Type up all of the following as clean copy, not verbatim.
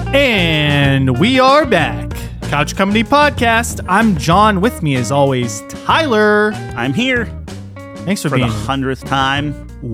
And we are back. Couch Company Podcast. I'm John. With me, as always, Tyler. I'm here. Thanks for the being 100th time.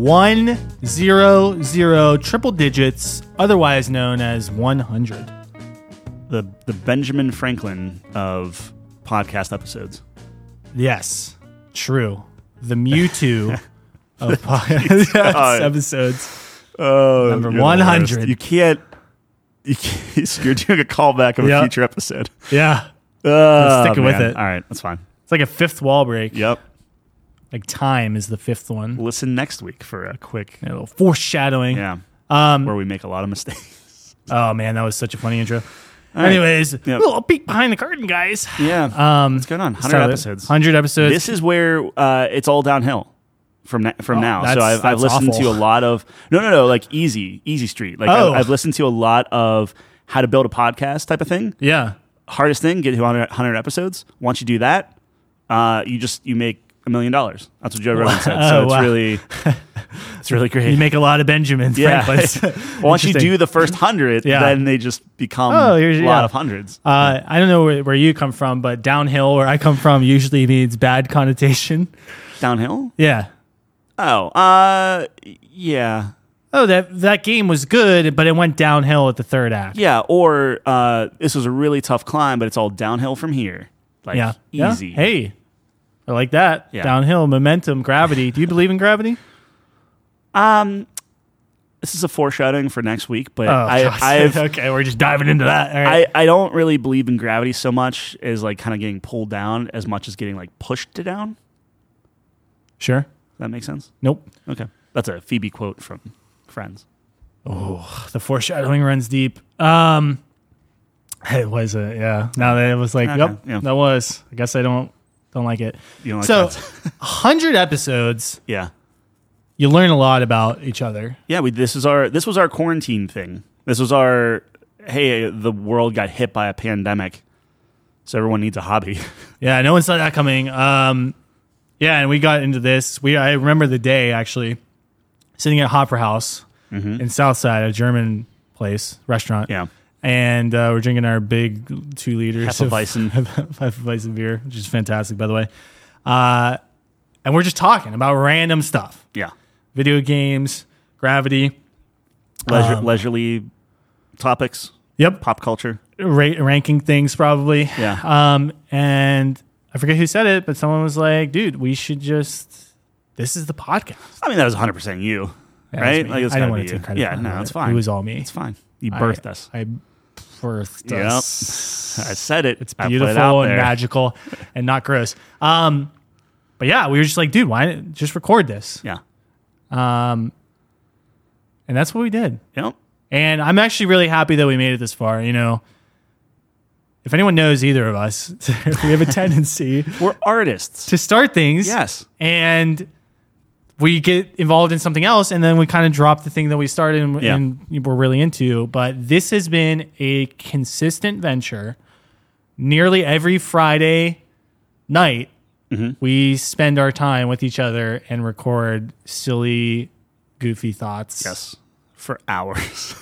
100, triple digits, otherwise known as 100. The Benjamin Franklin of podcast episodes. Yes, true. The Mewtwo of podcast episodes. Oh, number 100. You can't. You're doing a callback of a future episode. Yeah. Let's stick with it. All right, that's fine. It's like a fifth wall break. Yep. Like time is the fifth one. Listen next week for a quick little foreshadowing. Yeah. Where we make a lot of mistakes. Oh man, that was such a funny intro. Anyways, a little peek behind the curtain, guys. Yeah. What's going on? 100 episodes. 100 episodes. This is where it's all downhill from now. So I've listened to a lot of no, like easy street. Like I've listened to a lot of how to build a podcast type of thing. Yeah. Hardest thing, get to 100 episodes. Once you do that, you make $1 million. That's what Joe Rogan said. So it's really great. You make a lot of Benjamins. Yeah. Once you do the first 100, then they just become a lot of hundreds. I don't know where you come from, but downhill, where I come from, usually means bad connotation. Downhill? Yeah. Oh, yeah. Oh, that game was good, but it went downhill at the third act. Yeah, or this was a really tough climb, but it's all downhill from here. Like, easy. Yeah. Hey, I like that. Yeah. Downhill, momentum, gravity. Do you believe in gravity? This is a foreshadowing for next week, but okay, we're just diving into that. All right. I don't really believe in gravity so much as like kind of getting pulled down as much as getting like pushed down. Sure. That makes sense? Nope. Okay. That's a Phoebe quote from Friends. Oh, the foreshadowing runs deep. It was now that it was like, that was. I guess I don't like it. You don't like so, that? 100 episodes. Yeah. You learn a lot about each other. Yeah, this was our quarantine thing. This was our the world got hit by a pandemic, so everyone needs a hobby. Yeah, no one saw that coming. Yeah, and we got into this. I remember the day, actually, sitting at Hopper House in Southside, a German restaurant. Yeah. And we're drinking our big 2 liters Hefeweizen beer, which is fantastic, by the way. And we're just talking about random stuff. Yeah. Video games, gravity. Leisurely topics. Yep. Pop culture. Ranking things, probably. Yeah. And I forget who said it, but someone was like, dude, we should this is the podcast. I mean, that was 100% you, right? Like, I don't want to take credit. Yeah, no, it's fine. It was all me. It's fine. You birthed us. I birthed us. I said it. It's beautiful and magical and not gross. But yeah, we were just like, dude, why not just record this? Yeah. And that's what we did. Yep. And I'm actually really happy that we made it this far. You know, if anyone knows either of us, we have a tendency. We're artists. To start things. Yes. And we get involved in something else, and then we kind of drop the thing that we started and we're really into. But this has been a consistent venture. Nearly every Friday night, we spend our time with each other and record silly, goofy thoughts. Yes. For hours.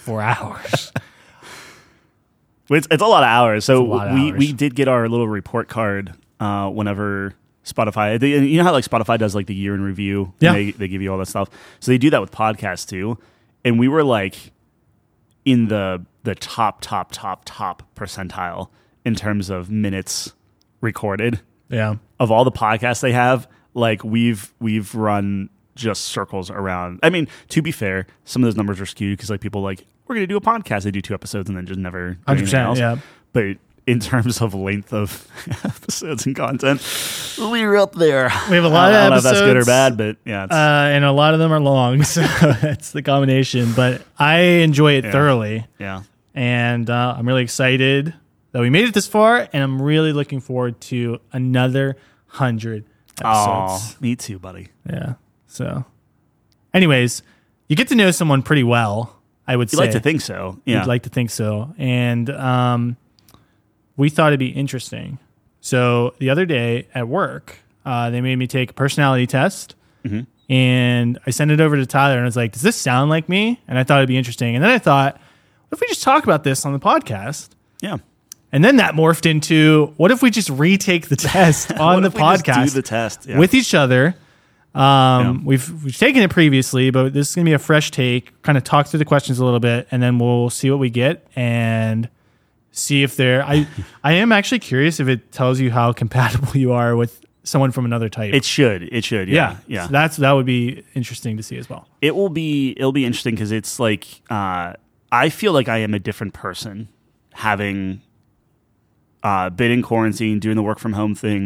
It's a lot of hours. So we did get our little report card whenever Spotify, you know how like Spotify does like the year in review? Yeah. They give you all that stuff. So they do that with podcasts too. And we were like in the top percentile in terms of minutes recorded. Yeah. Of all the podcasts they have, like we've run just circles around. I mean, to be fair, some of those numbers are skewed because like people like, we're going to do a podcast. They do 2 episodes and then just never do anything else. Yeah. But in terms of length of episodes and content, we're up there. We have a lot of episodes. I don't know if that's good or bad, but yeah. And a lot of them are long, so that's the combination. But I enjoy it thoroughly. Yeah. And I'm really excited that we made it this far, and I'm really looking forward to another 100 episodes. Oh, me too, buddy. Yeah. So, anyways, you get to know someone pretty well, I would say. You'd like to think so. Yeah. You'd like to think so. And we thought it'd be interesting. So the other day at work, they made me take a personality test. And I sent it over to Tyler, and I was like, does this sound like me? And I thought it'd be interesting. And then I thought, if we just talk about this on the podcast? Yeah. And then that morphed into, what if we just retake the test on the podcast? Do the test with each other. We've taken it previously, but this is going to be a fresh take, kind of talk through the questions a little bit, and then we'll see what we get and see if I am actually curious if it tells you how compatible you are with someone from another type. It should. Yeah. So that would be interesting to see as well. It'll be interesting because it's like, I feel like I am a different person having been in quarantine, doing the work from home thing,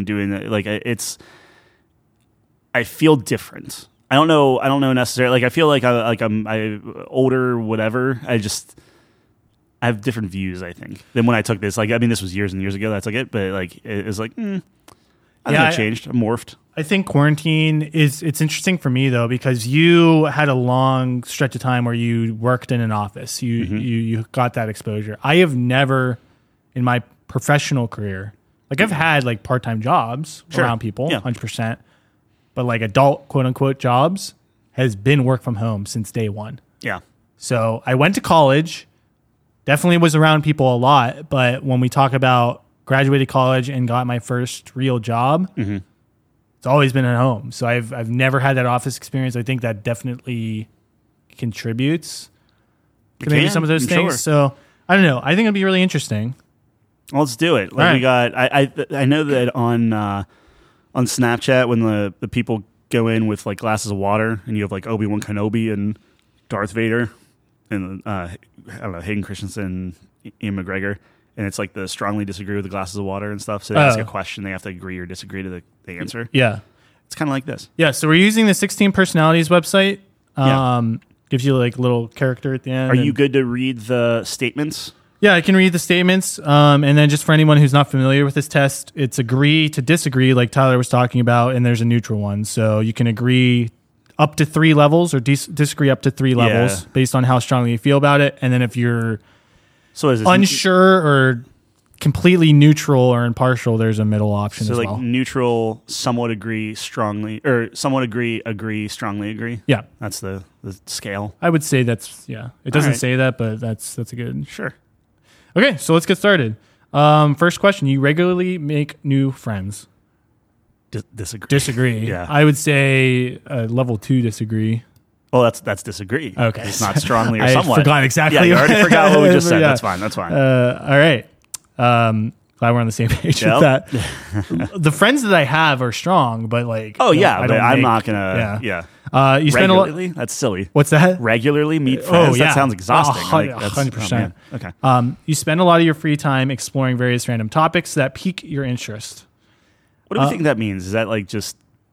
I feel different. I don't know necessarily. Like, I feel like I'm older, whatever. I have different views, I think, than when I took this. Like, I mean, this was years and years ago that I took it, but like, it was like, I think I changed, I morphed. I think quarantine it's interesting for me though, because you had a long stretch of time where you worked in an office. You got that exposure. I have never in my professional career, like I've had like part-time jobs around people, 100%, but like adult quote unquote jobs has been work from home since day one. Yeah. So I went to college, definitely was around people a lot, but when we talk about graduated college and got my first real job, it's always been at home. So I've never had that office experience. I think that definitely contributes to maybe some of those things. Sure. So I don't know. I think it'll be really interesting. Well, let's do it. Like, we got. I know that on Snapchat when the people go in with like glasses of water and you have like Obi-Wan Kenobi and Darth Vader and I don't know, Hayden Christensen, Ian McGregor, and it's like the strongly disagree with the glasses of water and stuff. So they ask a question, they have to agree or disagree to the answer. Yeah, it's kind of like this. Yeah. So we're using the 16 Personalities website. Gives you like a little character at the end. Are you good to read the statements? Yeah, I can read the statements. And then just for anyone who's not familiar with this test, it's agree to disagree, like Tyler was talking about, and there's a neutral one. So you can agree up to 3 levels or disagree up to 3 levels based on how strongly you feel about it. And then if you're unsure or completely neutral or impartial, there's a middle option as well. So like neutral, somewhat agree, strongly, or somewhat agree, strongly agree? Yeah. That's the scale? I would say that's, yeah. It doesn't say that, but that's a good... Sure. Okay, so let's get started. First question: you regularly make new friends? Disagree. Disagree. Yeah, I would say level 2 disagree. Oh, that's disagree. Okay, it's not strongly or somewhat. I forgot exactly. Yeah, you already forgot what we just said. Yeah. That's fine. All right. Glad we're on the same page with that. The friends that I have are strong, but like, I'm not gonna. Yeah. You spend regularly? a lot. That's silly. What's that? Regularly meet friends? That sounds exhausting. 100%. Okay. You spend a lot of your free time exploring various random topics that pique your interest. What do we think that means? Is that like just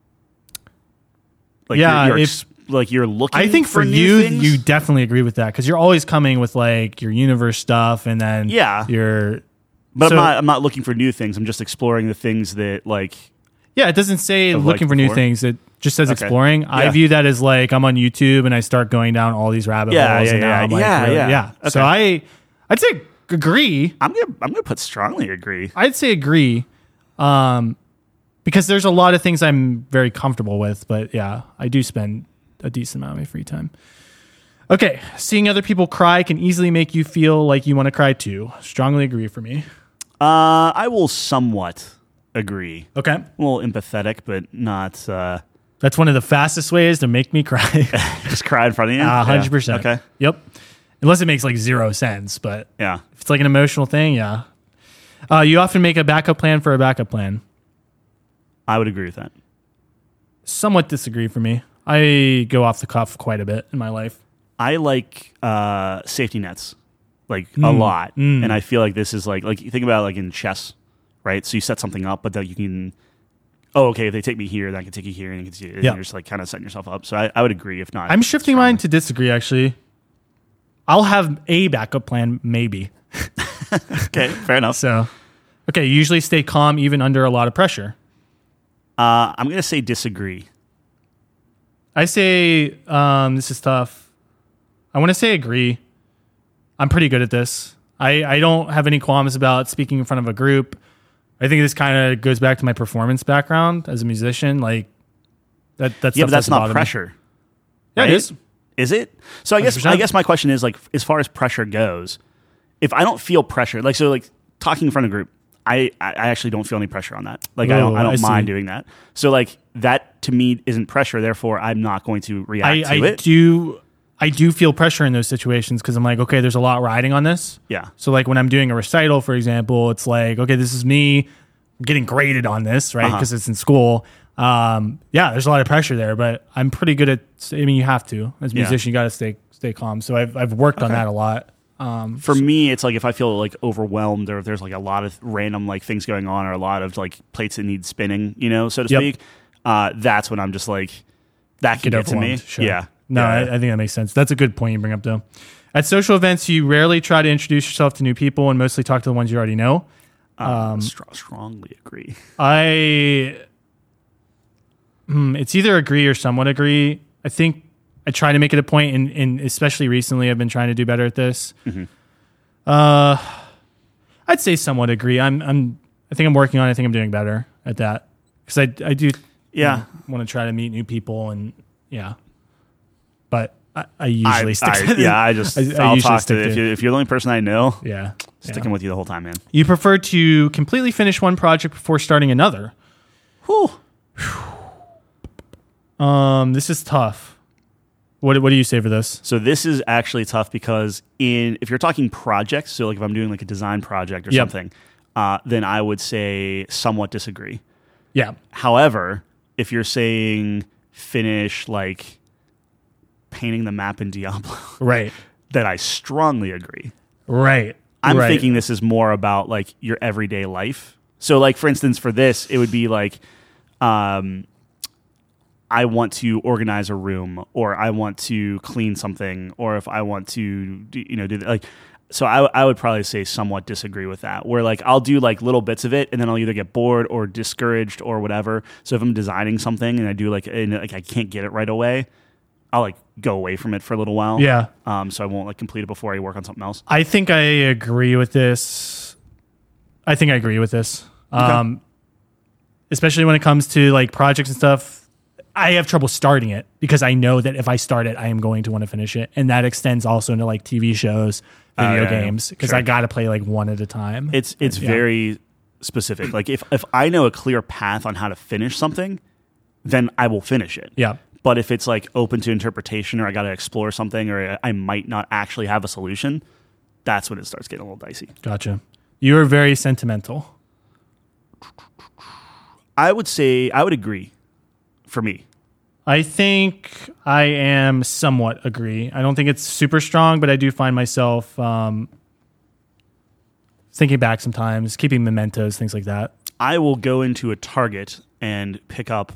like you're looking? I think for new you, things? you definitely agree with that because you're always coming with like your universe stuff, and then But I'm not looking for new things. I'm just exploring the things that like. Yeah, it doesn't say looking for new things. It just says exploring. Yeah. I view that as like I'm on YouTube and I start going down all these rabbit holes. Yeah. Okay. So I'd say agree. I'm gonna put strongly agree. I'd say agree, because there's a lot of things I'm very comfortable with. But yeah, I do spend a decent amount of my free time. Okay, seeing other people cry can easily make you feel like you want to cry too. Strongly agree for me. I will somewhat agree. Okay. A little empathetic, but not... That's one of the fastest ways to make me cry. Just cry in front of you? 100%. Yeah. Okay. Yep. Unless it makes like 0 sense, but yeah, if it's like an emotional thing, yeah. You often make a backup plan for a backup plan. I would agree with that. Somewhat disagree for me. I go off the cuff quite a bit in my life. I like safety nets, like a lot. And I feel like this is like you think about it like in chess, right? So you set something up, but that you can, if they take me here, then I can take you here, and you can see it. And you're just like kind of setting yourself up. So I would agree, if not. I'm shifting mine to disagree, actually. I'll have a backup plan, maybe. Okay, fair enough. So, okay, you usually stay calm even under a lot of pressure. I'm going to say disagree. I say, this is tough. I want to say agree. I'm pretty good at this. I don't have any qualms about speaking in front of a group. I think this kind of goes back to my performance background as a musician. Like that. Yeah, but that's not pressure. Yeah, right? it is. Is it? So I guess my question is like, as far as pressure goes, if I don't feel pressure, like talking in front of a group, I actually don't feel any pressure on that. Like I don't mind doing that. So like that to me isn't pressure. Therefore, I'm not going to react to it. I do feel pressure in those situations because I'm like, okay, there's a lot riding on this. Yeah. So like when I'm doing a recital, for example, it's like, okay, this is me getting graded on this, right? Because it's in school. There's a lot of pressure there, but I'm pretty good at. I mean, you have to as a musician, you got to stay calm. So I've worked on that a lot. For me, it's like if I feel like overwhelmed or if there's like a lot of random like things going on or a lot of like plates that need spinning, so to speak, that's when I'm just like, that can get to me. Sure. Yeah. No, I think that makes sense. That's a good point you bring up, though. At social events, you rarely try to introduce yourself to new people and mostly talk to the ones you already know. Strongly agree. It's either agree or somewhat agree. I think I try to make it a point, and especially recently, I've been trying to do better at this. Mm-hmm. I'd say somewhat agree. I think I'm working on it. I think I'm doing better at that because I do. Yeah, want to try to meet new people and but I usually stick to it. Yeah, I'll talk to it. If you're the only person I know, sticking with you the whole time, man. You prefer to completely finish one project before starting another. Whew. This is tough. What do you say for this? So this is actually tough because if you're talking projects, so like if I'm doing like a design project or something, then I would say somewhat disagree. Yeah. However, if you're saying finish like painting the map in Diablo, right, then I strongly agree. Right. I'm thinking this is more about like your everyday life. So like for instance, for this, it would be like I want to organize a room, or I want to clean something, or if I want to do like. So I would probably say somewhat disagree with that, where like I'll do like little bits of it and then I'll either get bored or discouraged or whatever. So if I'm designing something and I do like I can't get it right away, I'll like go away from it for a little while. Yeah. So I won't like complete it before I work on something else. I think I agree with this. Okay. Especially when it comes to like projects and stuff. I have trouble starting it because I know that if I start it, I am going to want to finish it. And that extends also into like TV shows, video games, because I got to play like one at a time. It's very specific. Like if I know a clear path on how to finish something, then I will finish it. Yeah. But if it's like open to interpretation, or I got to explore something, or I might not actually have a solution, that's when it starts getting a little dicey. Gotcha. You are very sentimental. I would agree. For me, I think I am somewhat agree. I don't think it's super strong, but I do find myself thinking back sometimes, keeping mementos, things like that. I will go into a Target and pick up,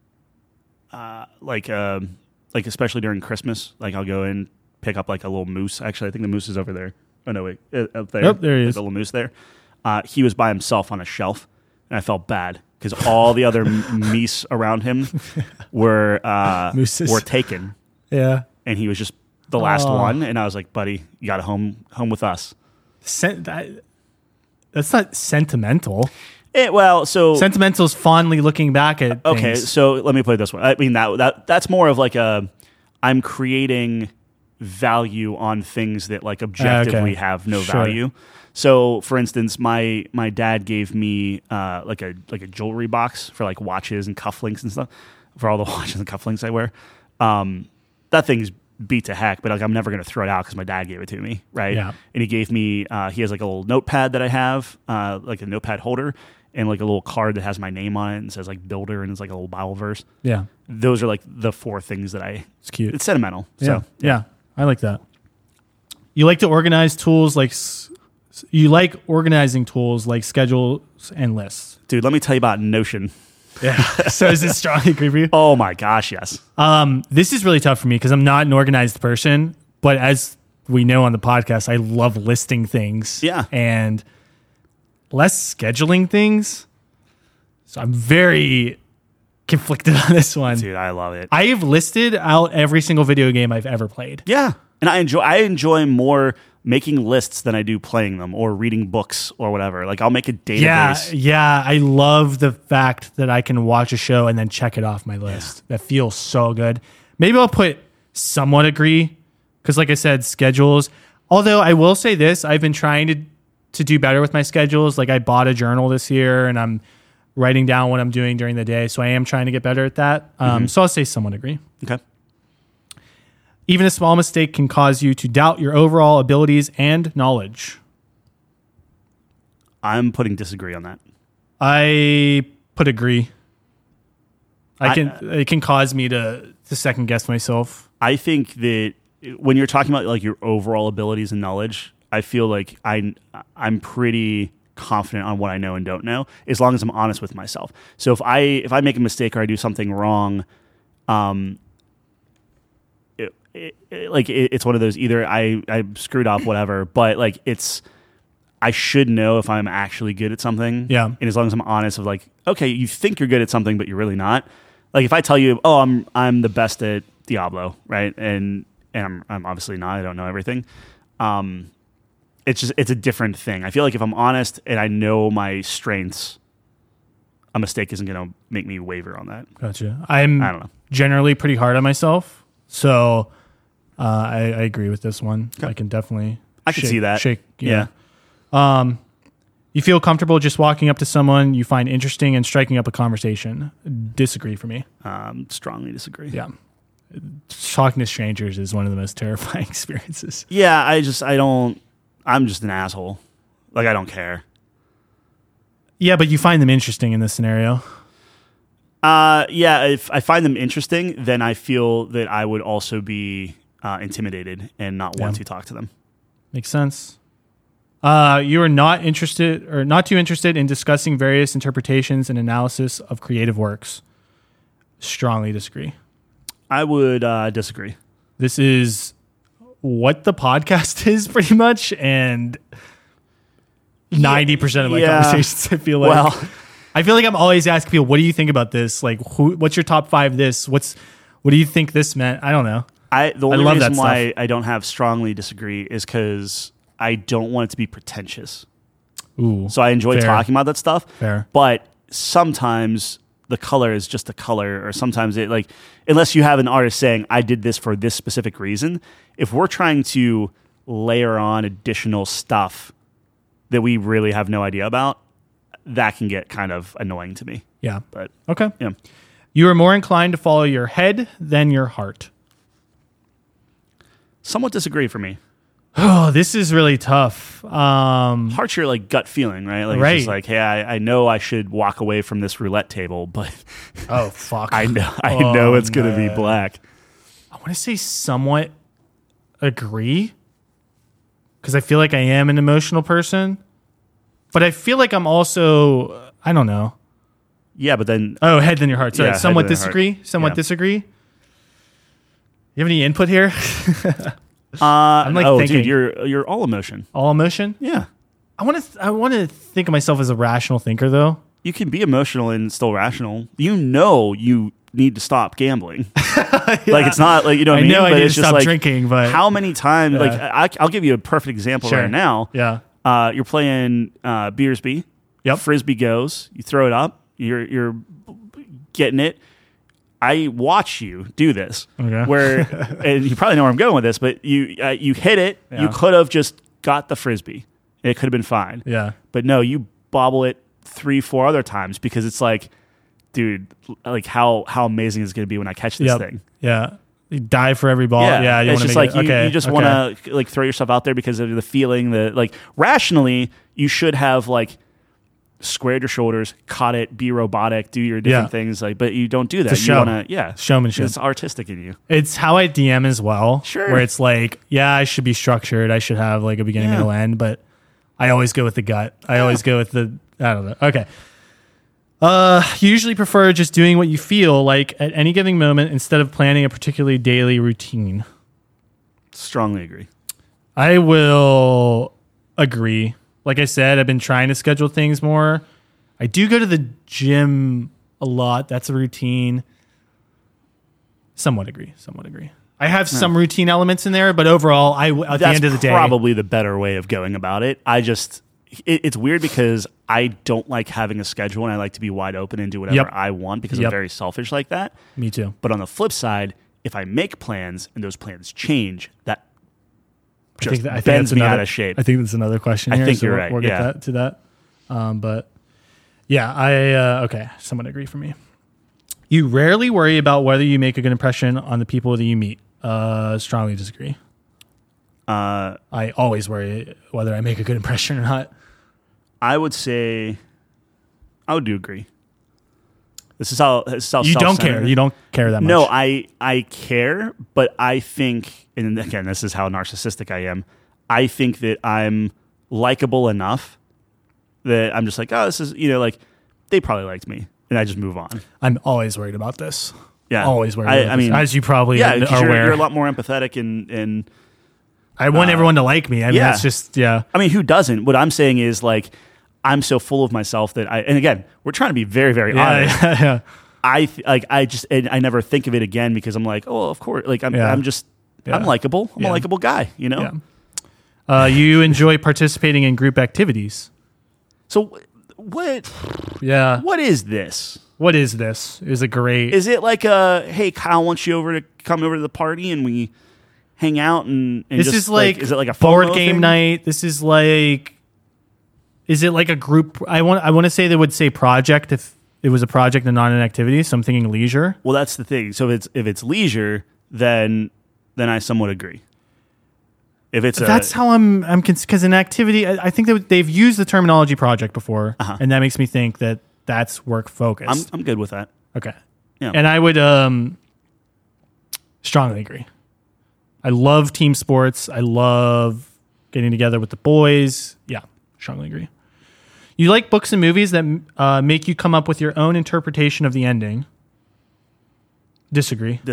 like especially during Christmas. Like I'll go in, pick up like a little moose. Actually, I think the moose is over there. Oh no, wait, up there. Oh, there he is. The little moose there. He was by himself on a shelf, and I felt bad because all the other meese around him were taken. Yeah, and he was just the last one. And I was like, "Buddy, you got to home with us." That's not sentimental. Sentimental is fondly looking back at things. Okay, so let me put it this way. I mean that's more of like I'm creating value on things that like objectively have no value. So, for instance, my dad gave me like a jewelry box for like watches and cufflinks and stuff, for all the watches and cufflinks I wear. That thing's beat to heck, but like I'm never gonna throw it out because my dad gave it to me, right? Yeah. And he gave me he has like a little notepad that I have, like a notepad holder, and like a little card that has my name on it and says like builder, and it's like a little Bible verse. Yeah. Those are like the four things that It's cute. It's sentimental. Yeah. So yeah, I like that. You like to organize tools like. You like organizing tools like schedules and lists. Dude, let me tell you about Notion. Yeah. So is this strongly agree for you? Oh my gosh, yes. This is really tough for me because I'm not an organized person, but as we know on the podcast, I love listing things. Yeah. And less scheduling things. So I'm very conflicted on this one. Dude, I love it. I have listed out every single video game I've ever played. Yeah. And I enjoy more making lists than I do playing them or reading books or whatever. Like I'll make a database. Yeah. I love the fact that I can watch a show and then check it off my list. Yeah. That feels so good. Maybe I'll put somewhat agree. Because like I said, schedules, although I will say this, I've been trying to do better with my schedules. Like I bought a journal this year and I'm writing down what I'm doing during the day. So I am trying to get better at that. So I'll say somewhat agree. Okay. Even a small mistake can cause you to doubt your overall abilities and knowledge. I'm putting disagree on that. I put agree. It can cause me to second guess myself. I think that when you're talking about like your overall abilities and knowledge, I feel like I'm pretty confident on what I know and don't know, as long as I'm honest with myself. So if I make a mistake or I do something wrong, it's one of those, either I screwed up, whatever, but like I should know if I'm actually good at something. Yeah. And as long as I'm honest of like, okay, you think you're good at something, but you're really not. Like if I tell you, oh, I'm the best at Diablo, right? And I'm obviously not. I don't know everything. It's a different thing. I feel like if I'm honest and I know my strengths, a mistake isn't going to make me waver on that. Gotcha. I don't know. Generally pretty hard on myself, so I agree with this one. Okay. I can definitely. I can see that. Yeah. You feel comfortable just walking up to someone you find interesting and striking up a conversation. Disagree for me. Strongly disagree. Yeah. Talking to strangers is one of the most terrifying experiences. Yeah, I'm just an asshole. Like, I don't care. Yeah, but you find them interesting in this scenario. Yeah, if I find them interesting, then I feel that I would also be intimidated and not want to talk to them. Makes sense. You are not too interested in discussing various interpretations and analysis of creative works. Strongly disagree. I would disagree. This is what the podcast is pretty much, and 90% of my conversations, I feel like. Well, I feel like I'm always asking people, what do you think about this? Like, what's your top 5 this? What do you think this meant? I don't know. The only reason why I don't have strongly disagree is because I don't want it to be pretentious. Ooh, so I enjoy talking about that stuff. Fair. But sometimes the color is just a color, or sometimes it, like, unless you have an artist saying, I did this for this specific reason, if we're trying to layer on additional stuff that we really have no idea about, that can get kind of annoying to me. Yeah. But okay. Yeah. You are more inclined to follow your head than your heart. Somewhat disagree for me. Oh, this is really tough. Heart's your like gut feeling, right? Like, right. It's just like, hey, I know I should walk away from this roulette table, but oh fuck, I know it's gonna be black. I want to say somewhat agree, because I feel like I am an emotional person, but I feel like I'm also, I don't know. Yeah, but then head than your heart. Sorry, somewhat disagree. Disagree. You have any input here? I'm like thinking. Dude, you're all emotion. All emotion? Yeah. I want to think of myself as a rational thinker, though. You can be emotional and still rational. You know you need to stop gambling. Yeah. Like, it's not like, you know what I mean? I know but I need it's to just stop like, drinking, but how many times? Yeah. Like, I'll give you a perfect example right now. Yeah. You're playing Beersby. Yep. Frisbee goes. You throw it up. You're getting it. I watch you do this, where, and you probably know where I'm going with this, but you hit it. Yeah. You could have just got the Frisbee. It could have been fine. Yeah. But no, you bobble it 3-4 other times, because it's like, dude, like how amazing is it going to be when I catch this thing? Yeah. You dive for every ball. Yeah. It's just like, you just want to like throw yourself out there because of the feeling that, like, rationally you should have like squared your shoulders, caught it, be robotic, do your different things, like, but you don't do that. You want to, showmanship. It's artistic in you. It's how I DM as well. Sure. Where it's like, I should be structured. I should have like a beginning, middle, end, but I always go with the gut. I always go with the, I don't know. Okay. You usually prefer just doing what you feel like at any given moment instead of planning a particularly daily routine. Strongly agree. I will agree. Like I said, I've been trying to schedule things more. I do go to the gym a lot. That's a routine. Somewhat agree. I have some routine elements in there, but overall, at the end of the day, that's probably the better way of going about it. It's weird because I don't like having a schedule, and I like to be wide open and do whatever I want, because I'm very selfish like that. Me too. But on the flip side, if I make plans and those plans change, that I just think bends me another, out of shape. I think that's another question here. I think you're right. We'll get to that. But yeah, okay, somewhat agree for me. You rarely worry about whether you make a good impression on the people that you meet. Strongly disagree. I always worry whether I make a good impression or not. I would say I would do agree. This is how you don't care. You don't care that much. No, I care, but I think, and again, this is how narcissistic I am. I think that I'm likable enough that I'm just like, oh, this is, like they probably liked me, and I just move on. I'm always worried about this. Yeah, always worried. I mean, as you probably are aware, you're a lot more empathetic and I want everyone to like me. I mean, that's just I mean, who doesn't? What I'm saying is like, I'm so full of myself that and again, we're trying to be very, very honest. Yeah. I never think of it again because I'm like, oh, of course. Like I'm likable. I'm a likable guy, Yeah. You enjoy participating in group activities. So what? Yeah. What is this? What is this? Is it great? Is it like hey, Kyle wants you to come over to the party and we hang out and this just, is like is it like a board game night? This is like. Is it like a group? I want to say they would say project if it was a project and not an activity. So I'm thinking leisure. Well, that's the thing. So if it's leisure, then I somewhat agree. If it's that's how I'm because an activity, I think that they've used the terminology project before, and that makes me think that that's work focused. I'm good with that. Okay. Yeah. And I would strongly agree. I love team sports. I love getting together with the boys. Yeah, strongly agree. You like books and movies that make you come up with your own interpretation of the ending. Disagree.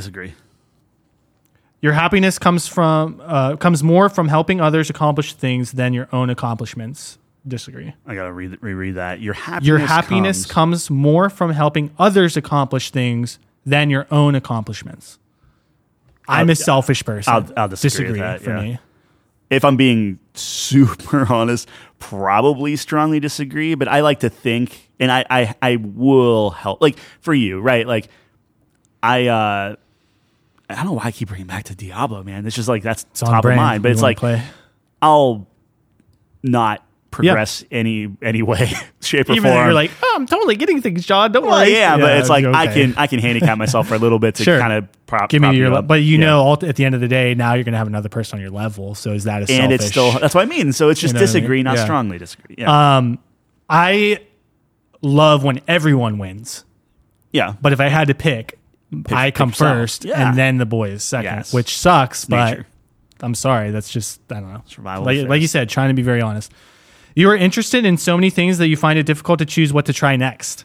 Your happiness comes more from helping others accomplish things than your own accomplishments. Disagree. I gotta reread that. Your happiness comes more from helping others accomplish things than your own accomplishments. I'm a selfish person. I'll disagree with that, for me. If I'm being super honest, probably strongly disagree, but I like to think, and I will help. Like, for you, right? Like, I don't know why I keep bringing back to Diablo, man. It's just like, that's top of mind. But it's like, I'll not progress any way, shape, or Even form. You're like, oh, I'm totally getting things, John. Don't worry. Yeah, but it's like, okay. I can handicap myself for a little bit to kind of give me your, but at the end of the day, now you're going to have another person on your level. So is that a selfish? And it's still, that's what I mean. So it's just disagree, not strongly disagree. Yeah. I love when everyone wins. Yeah. But if I had to pick I come first and then the boys second, which sucks, but I'm sorry. That's just, I don't know. Survival. Like you said, trying to be very honest. You are interested in so many things that you find it difficult to choose what to try next.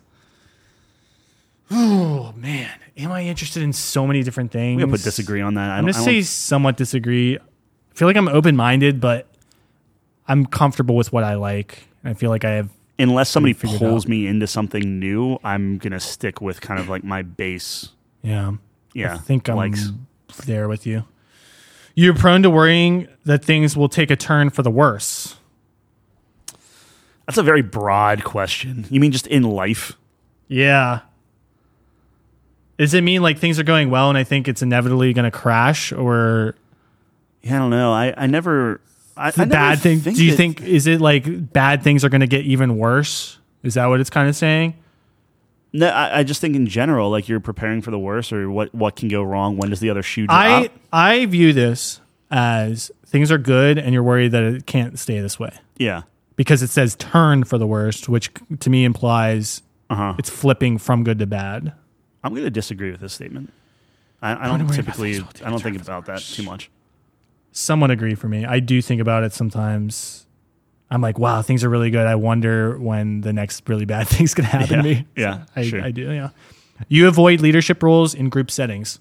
Oh, man. Am I interested in so many different things? We can put disagree on that. I'm going to say somewhat disagree. I feel like I'm open-minded, but I'm comfortable with what I like. I feel like I have. Unless somebody pulls me into something new, I'm going to stick with kind of like my base. Yeah. Yeah. I think I'm there with you. You're prone to worrying that things will take a turn for the worse. That's a very broad question. You mean just in life? Yeah. Does it mean like things are going well and I think it's inevitably going to crash, or? Yeah, I don't know. I never. Bad thing. Do you think is it like bad things are going to get even worse? Is that what it's kind of saying? No, I just think in general, like you're preparing for the worst, or what can go wrong. When does the other shoe drop? I view this as things are good and you're worried that it can't stay this way. Yeah. Because it says turn for the worst, which to me implies it's flipping from good to bad. I'm going to disagree with this statement. I don't typically, I don't think about that too much. Somewhat agree for me. I do think about it sometimes. I'm like, wow, things are really good. I wonder when the next really bad thing's going to happen to me. Yeah, so I do, yeah. You avoid leadership roles in group settings.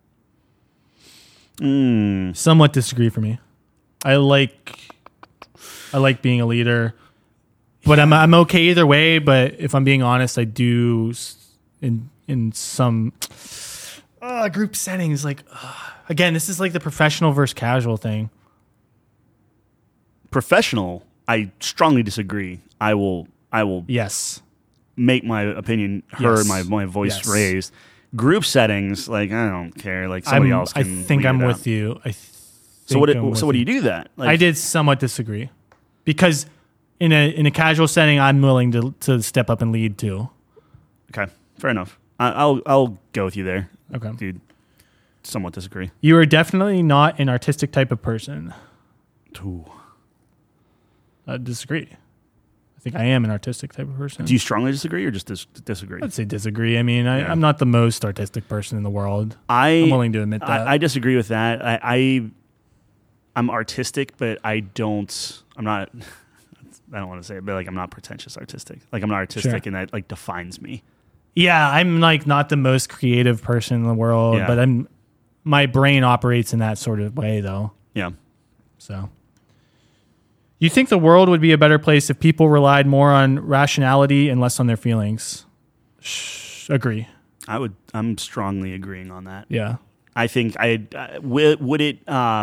Somewhat disagree for me. I like being a leader, but I'm okay either way. But if I'm being honest, I do in some group settings. Like again, this is like the professional versus casual thing. Professional, I strongly disagree. I will yes make my opinion heard, my voice raised. Group settings, like I don't care. Like somebody else can. I think I'm with you. So what do you do that? Like, I did somewhat disagree, because in a casual setting, I'm willing to step up and lead too. Okay, fair enough. I'll go with you there. Okay, dude. Somewhat disagree. You are definitely not an artistic type of person. Ooh. Disagree. I think I am an artistic type of person. Do you strongly disagree or just disagree? I'd say disagree. I mean, I'm not the most artistic person in the world. I'm willing to admit that. I disagree with that. I'm artistic, but I'm not. I don't want to say it, but like I'm not pretentious artistic. Like I'm not artistic, and that like defines me. Yeah, I'm like not the most creative person in the world, but my brain operates in that sort of way, though. Yeah. So, you think the world would be a better place if people relied more on rationality and less on their feelings? Agree. I'm strongly agreeing on that. Yeah. I think would it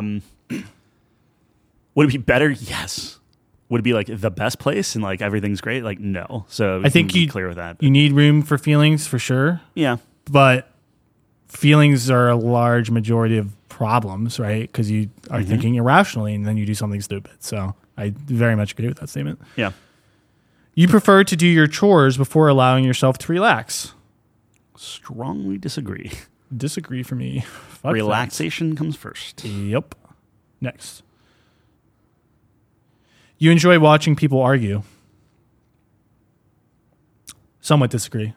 be better? Yes. Would it be like the best place and like everything's great? Like no. So I think you clear with that. You need room for feelings for sure. Yeah. But feelings are a large majority of problems, right? Because you are thinking irrationally and then you do something stupid. So I very much agree with that statement. Yeah. You prefer to do your chores before allowing yourself to relax? Strongly disagree. Disagree for me. Fuck Relaxation comes first. Yep. Next. You enjoy watching people argue? Somewhat disagree.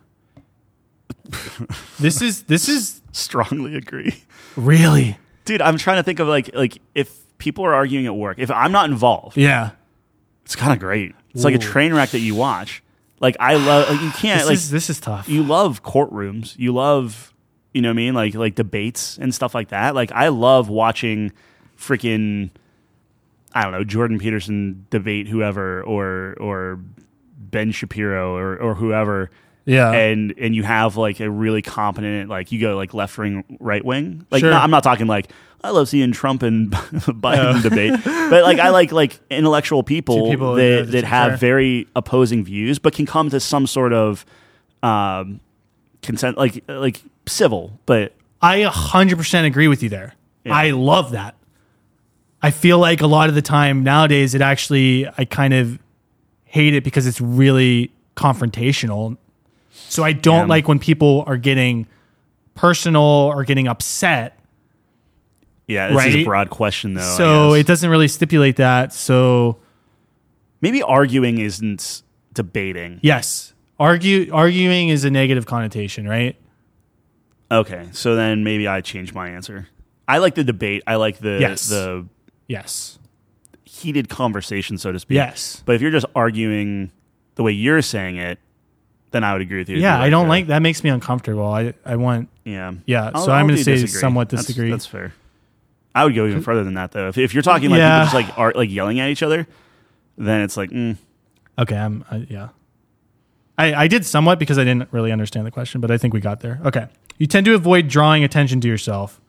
This is strongly agree. Really? Dude, I'm trying to think of like if people are arguing at work, if I'm not involved. Yeah. It's kind of great. It's like a train wreck that you watch. Like I love like you can't this is tough. You love courtrooms. You love, you know what I mean? Like debates and stuff like that. Like I love watching freaking I don't know, Jordan Peterson debate whoever or Ben Shapiro or whoever. Yeah. And you have like a really competent, like you go like left wing, right wing. Like sure. I'm not talking like I love seeing Trump and Biden debate, but like I like intellectual people that have very opposing views, but can come to some sort of consent, like civil. But I 100% agree with you there. Yeah. I love that. I feel like a lot of the time nowadays, I kind of hate it because it's really confrontational. So I don't like when people are getting personal or getting upset. Yeah, this is a broad question, though. So it doesn't really stipulate that. So maybe arguing isn't debating. Yes. Arguing is a negative connotation, right? Okay, so then maybe I change my answer. I like the debate. I like the heated conversation, so to speak. Yes. But if you're just arguing the way you're saying it, then I would agree with you. Yeah, I don't like that. Makes me uncomfortable. I want. Yeah. Yeah. So I'm going to say somewhat disagree. That's fair. I would go even further than that, though. If you're talking like people just like are like yelling at each other, then it's like. Okay. Yeah. I did somewhat because I didn't really understand the question, but I think we got there. Okay. You tend to avoid drawing attention to yourself.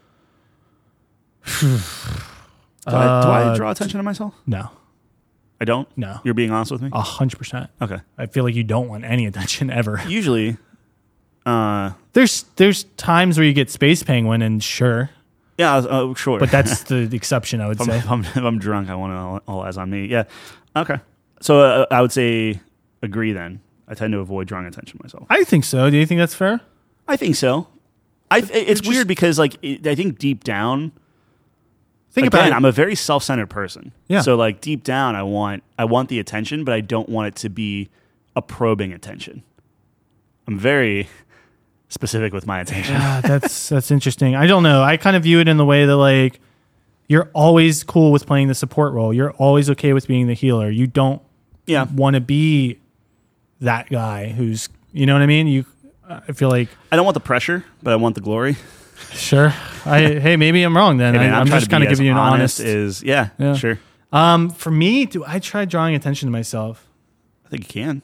Do I draw attention to myself? No. I don't? No. You're being honest with me? 100%. Okay. I feel like you don't want any attention ever. Usually. There's times where you get Space Penguin and sure. Yeah, sure. But that's the exception, I would say. If I'm drunk, I want all eyes on me. Yeah. Okay. So I would say agree then. I tend to avoid drawing attention to myself. I think so. Do you think that's fair? I think so. It's weird because like I think deep down, about it. I'm a very self-centered person. Yeah. So like deep down, I want the attention, but I don't want it to be a probing attention. I'm very specific with my attention. Yeah, that's interesting. I don't know. I kind of view it in the way that like you're always cool with playing the support role. You're always okay with being the healer. You don't want to be that guy who's, you know what I mean? I feel like I don't want the pressure, but I want the glory. Sure. Hey, maybe I'm wrong then. I'm just kind of giving you an honest. Yeah, sure. For me, do I try drawing attention to myself? I think you can.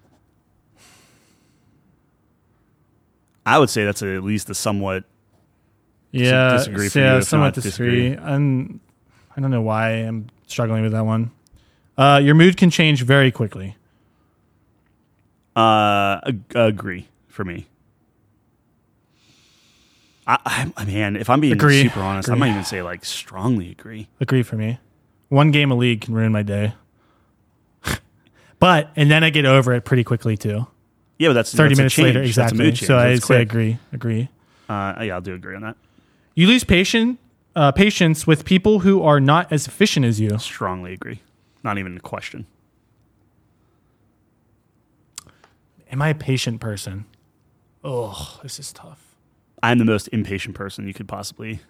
I would say that's at least a somewhat. Yeah, disagree for you. Somewhat disagree. I don't know why I'm struggling with that one. Your mood can change very quickly. Agree for me. Man, if I'm being super honest, I might even say like strongly agree. Agree for me. One game of League can ruin my day. And then I get over it pretty quickly too. Yeah, but that's 30 minutes later, exactly. So I'd say agree. Yeah, I'll do agree on that. You lose patience with people who are not as efficient as you. Strongly agree. Not even a question. Am I a patient person? Oh, this is tough. I'm the most impatient person you could possibly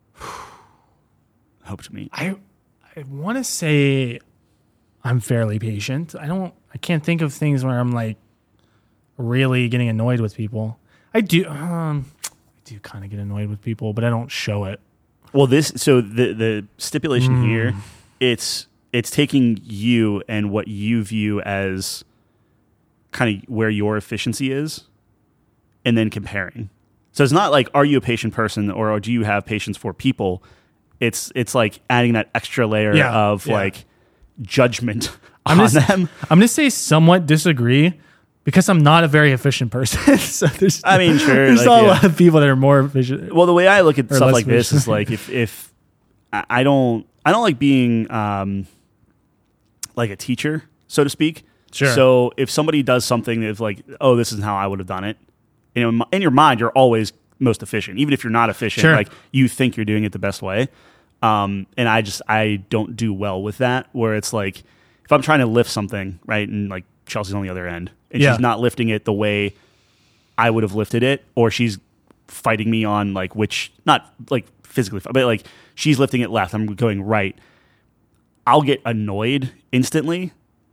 hope to meet. I want to say I'm fairly patient. I can't think of things where I'm like really getting annoyed with people. I do kind of get annoyed with people, but I don't show it. Well, the stipulation here, it's taking you and what you view as kind of where your efficiency is, and then comparing. So it's not like, are you a patient person or do you have patience for people? It's like adding that extra layer of like judgment on them. I'm going to say somewhat disagree because I'm not a very efficient person. So there's a lot of people that are more efficient. Well, the way I look at stuff like this is like if I don't like being like a teacher, so to speak. Sure. So if somebody does something that's like, oh, this is how I would have done it, in your mind, you're always most efficient. Even if you're not efficient, like you think you're doing it the best way. And I don't do well with that, where it's like, if I'm trying to lift something, right, and like Chelsea's on the other end, and she's not lifting it the way I would have lifted it, or she's fighting me on like not like physically, but like she's lifting it left, I'm going right, I'll get annoyed instantly,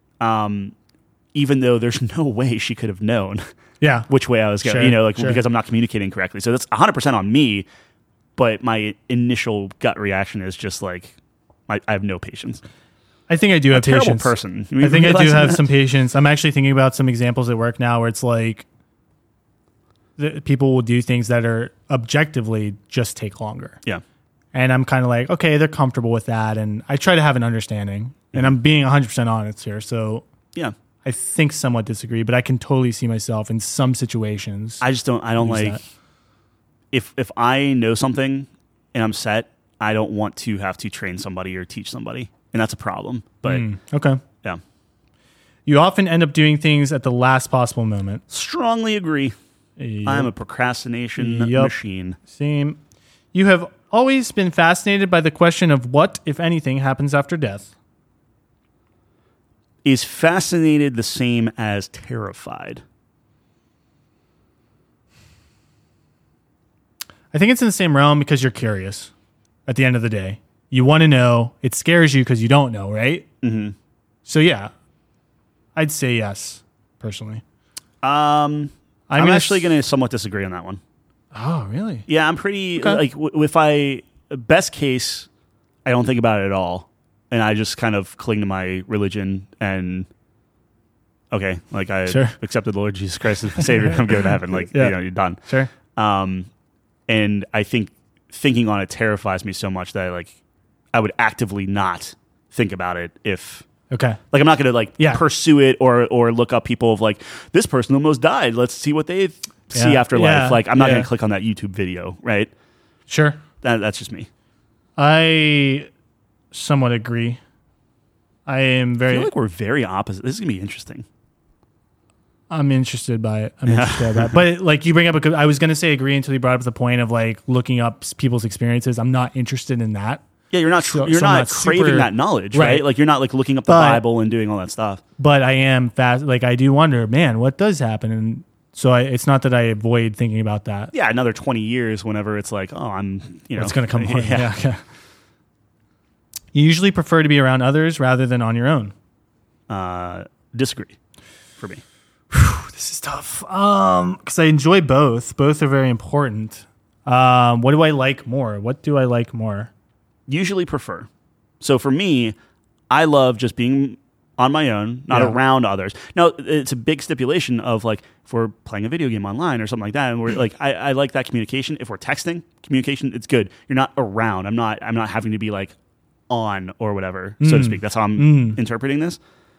even though there's no way she could have known which way I was going, because I'm not communicating correctly. So that's 100% on me, but my initial gut reaction is just like, I have no patience. I think I do have terrible patience. Person. I think I do have some patience. I'm actually thinking about some examples at work now where it's like people will do things that are objectively just take longer. Yeah. And I'm kind of like, okay, they're comfortable with that. And I try to have an understanding. And I'm being 100% honest here. So yeah, I think somewhat disagree, but I can totally see myself in some situations. I don't like that. If I know something and I'm set, I don't want to have to train somebody or teach somebody. And that's a problem. But okay. Yeah. You often end up doing things at the last possible moment. Strongly agree. Yep. I'm a procrastination machine. Same. You have always been fascinated by the question of what, if anything, happens after death. Is fascinated the same as terrified? I think it's in the same realm because you're curious at the end of the day. You want to know. It scares you because you don't know, right? Mm-hmm. So, yeah, I'd say yes, personally. I'm actually going to somewhat disagree on that one. Oh, really? Yeah, I'm pretty, like, best case, I don't think about it at all. And I just kind of cling to my religion and, okay, like I accepted the Lord Jesus Christ as my Savior. I'm going to heaven. Like, you're done. Sure. And I think thinking on it terrifies me so much that I would actively not think about it if... Okay. Like, I'm not going to pursue it or look up people of like, this person almost died. Let's see what they see after life. Like, I'm not going to click on that YouTube video, right? Sure. That's just me. I somewhat agree. I feel like we're very opposite. This is going to be interesting. I'm interested by it. But like you bring up, I was going to say agree until you brought up the point of like looking up people's experiences. I'm not interested in that. Yeah, you're not craving that knowledge, right? Like you're not like looking up the Bible and doing all that stuff. But I am fast. Like I do wonder, man, what does happen? And so it's not that I avoid thinking about that. Yeah, another 20 years, whenever it's like, oh, it's going to come. Yeah. You usually prefer to be around others rather than on your own. Disagree for me. This is tough. Because I enjoy both. Both are very important. What do I like more? Usually prefer. So for me, I love just being on my own, not around others. Now, it's a big stipulation of like, if we're playing a video game online or something like that, and we're like, I like that communication. If we're texting, communication, it's good. You're not around. I'm not having to be like on or whatever, so to speak. That's how I'm interpreting this.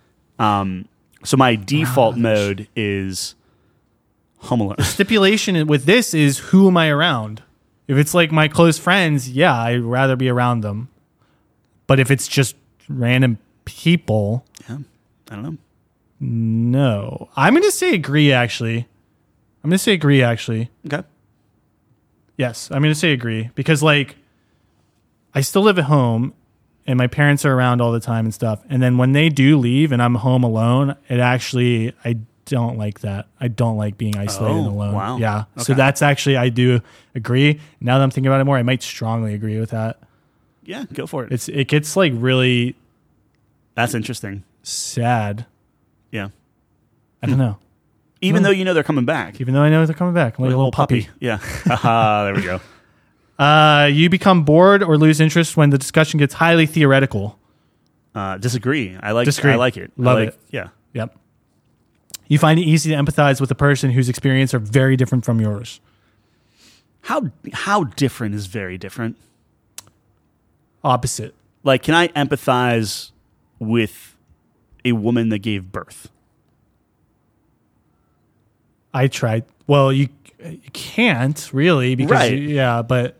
So my default mode is Home Alone. The stipulation with this is who am I around? If it's like my close friends, yeah, I'd rather be around them. But if it's just random people, yeah, I don't know. No, I'm going to say agree. Actually, Okay. Yes, I'm going to say agree because like I still live at home and my parents are around all the time and stuff. And then when they do leave and I'm home alone, I don't like that. I don't like being isolated alone. Wow. Yeah. Okay. So that's actually, I do agree. Now that I'm thinking about it more, I might strongly agree with that. Yeah, go for it. It gets like really. That's interesting. Sad. Yeah. I don't know. Even though you know they're coming back. Even though I know they're coming back. I'm like a little puppy. Yeah. There we go. You become bored or lose interest when the discussion gets highly theoretical. Disagree. I like it. Love it. Yeah. Yep. You find it easy to empathize with a person whose experience are very different from yours. How different is very different? Opposite. Like, can I empathize with a woman that gave birth? I tried. Well, you can't really because right. But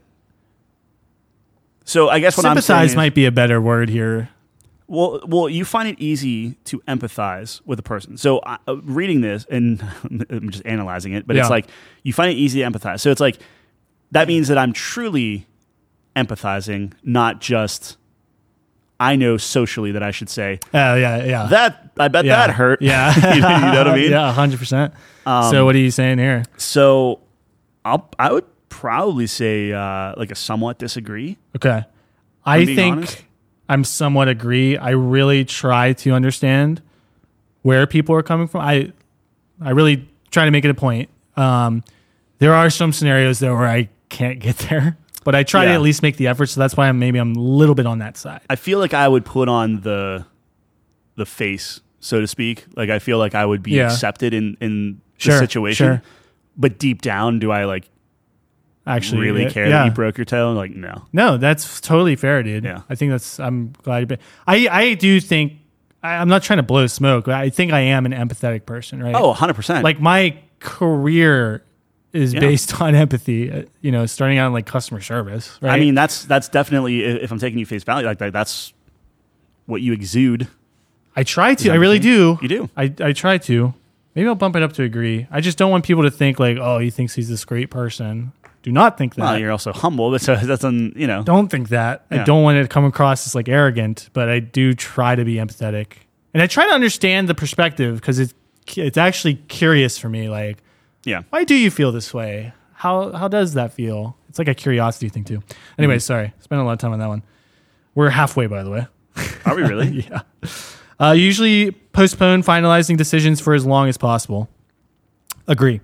so I guess what I'm saying sympathize might be a better word here. Well, you find it easy to empathize with a person. So reading this and I'm just analyzing it, but it's like you find it easy to empathize. So it's like that means that I'm truly empathizing, not just I know socially that I should say. Yeah. That I bet that hurt. Yeah, you know what I mean? Yeah, 100%. So what are you saying here? So I would probably say like a somewhat disagree. Okay, I think honest. I'm somewhat agree. I really try to understand where people are coming from. I really try to make it a point. There are some scenarios though where I can't get there, but I try to at least make the effort. So that's why I'm a little bit on that side. I feel like I would put on the face, so to speak. Like I feel like I would be accepted in the situation. Sure. But deep down, do I like actually really care that you broke your toe? Like, no, that's totally fair, dude. Yeah, I think I'm glad. I do think I'm not trying to blow smoke, but I think I am an empathetic person, right? Oh, 100%. Like my career is based on empathy. Starting out in like customer service. Right? I mean, that's definitely, if I'm taking you face value, like that's what you exude. I try to. I really do. You do. I try to. Maybe I'll bump it up to agree. I just don't want people to think like, oh, he thinks he's this great person. Do not think that. Well, you're also humble, but so that's Don't think that. Yeah. I don't want it to come across as like arrogant, but I do try to be empathetic, and I try to understand the perspective because it's actually curious for me. Like, why do you feel this way? How does that feel? It's like a curiosity thing too. Anyway, sorry, spent a lot of time on that one. We're halfway, by the way. Are we really? Yeah. Usually postpone finalizing decisions for as long as possible. Agree.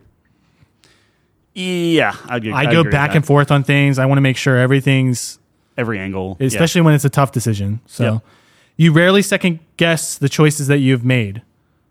Yeah, I go back and forth on things. I want to make sure everything's every angle, especially when it's a tough decision. So you rarely second guess the choices that you've made.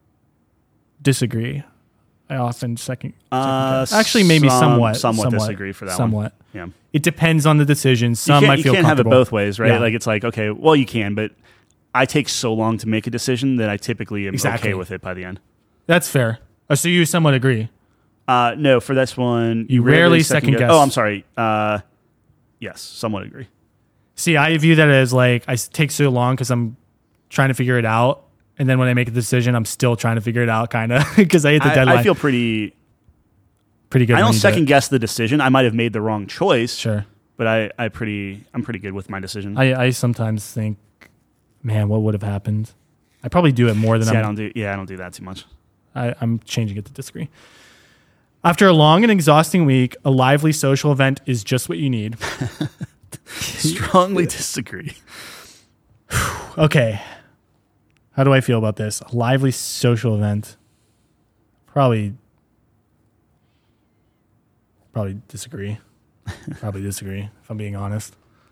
Disagree. I often second guess. Actually, maybe somewhat disagree for that one. Yeah. It depends on the decision. Some might feel comfortable. You can't have it both ways, right? Yeah. Like it's like, okay, well, you can, but I take so long to make a decision that I typically am okay with it by the end. That's fair. So you somewhat agree. No, for this one, you rarely second guess. Oh, I'm sorry. Yes, somewhat agree. See, I view that as like I take so long because I'm trying to figure it out, and then when I make a decision, I'm still trying to figure it out, kind of because I hit the deadline. I feel pretty good. I don't second guess the decision. I might have made the wrong choice. Sure, but I'm pretty good with my decision. I sometimes think, man, what would have happened? I probably do it more than I don't do that too much. I'm changing it to disagree. After a long and exhausting week, a lively social event is just what you need. Strongly disagree. Okay. How do I feel about this? A lively social event. Probably disagree. Probably disagree, if I'm being honest.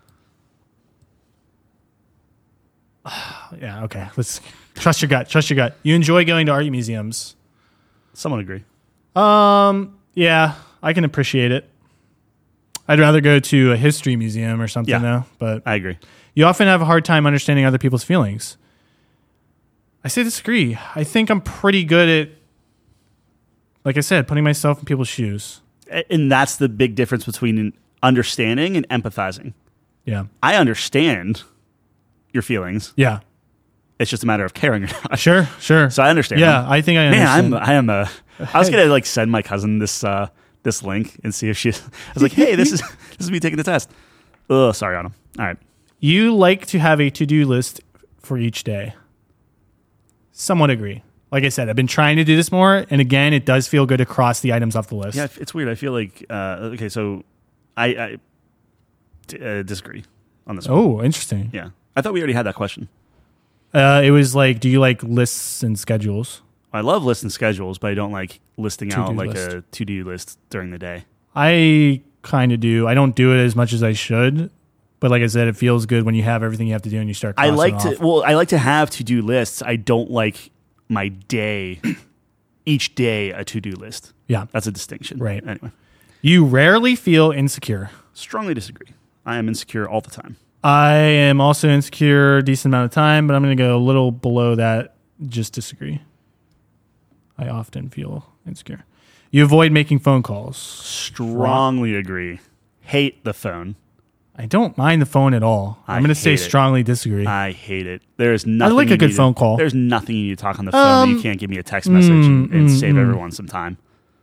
Yeah, okay. Let's trust your gut. You enjoy going to art museums. Somewhat agree. Yeah, I can appreciate it. I'd rather go to a history museum or something though, but I agree. You often have a hard time understanding other people's feelings. I say disagree. I think I'm pretty good at, like I said, putting myself in people's shoes. And that's the big difference between understanding and empathizing. Yeah. I understand your feelings. Yeah. It's just a matter of caring or not. Sure. So I understand. Yeah, I think I understand. Man, I was gonna like send my cousin this link and see if I was like, hey, this is me taking the test. Oh, sorry, Autumn. All right. You like to have a to-do list for each day. Somewhat agree. Like I said, I've been trying to do this more, and again, it does feel good to cross the items off the list. Yeah, it's weird. I feel like okay, so I disagree on this one. Oh, interesting. Yeah, I thought we already had that question. It was like, do you like lists and schedules? I love lists and schedules, but I don't like listing out like list. a to-do list during the day. I kind of do. I don't do it as much as I should, but like I said, it feels good when you have everything you have to do and you start crossing off. I like to have to-do lists. I don't like my day, each day a to-do list. Yeah. That's a distinction. Right. Anyway. You rarely feel insecure. Strongly disagree. I am insecure all the time. I am also insecure a decent amount of time, but I'm going to go a little below that. Just disagree. I often feel insecure. You avoid making phone calls. Strongly agree. Hate the phone. I don't mind the phone at all. I'm going to say strongly disagree. I hate it. There's nothing. I like a good phone call. There's nothing you need to talk on the phone that you can't give me a text message and save everyone some time.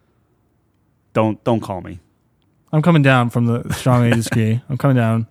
Don't call me. I'm coming down from the strongly disagree. I'm coming down.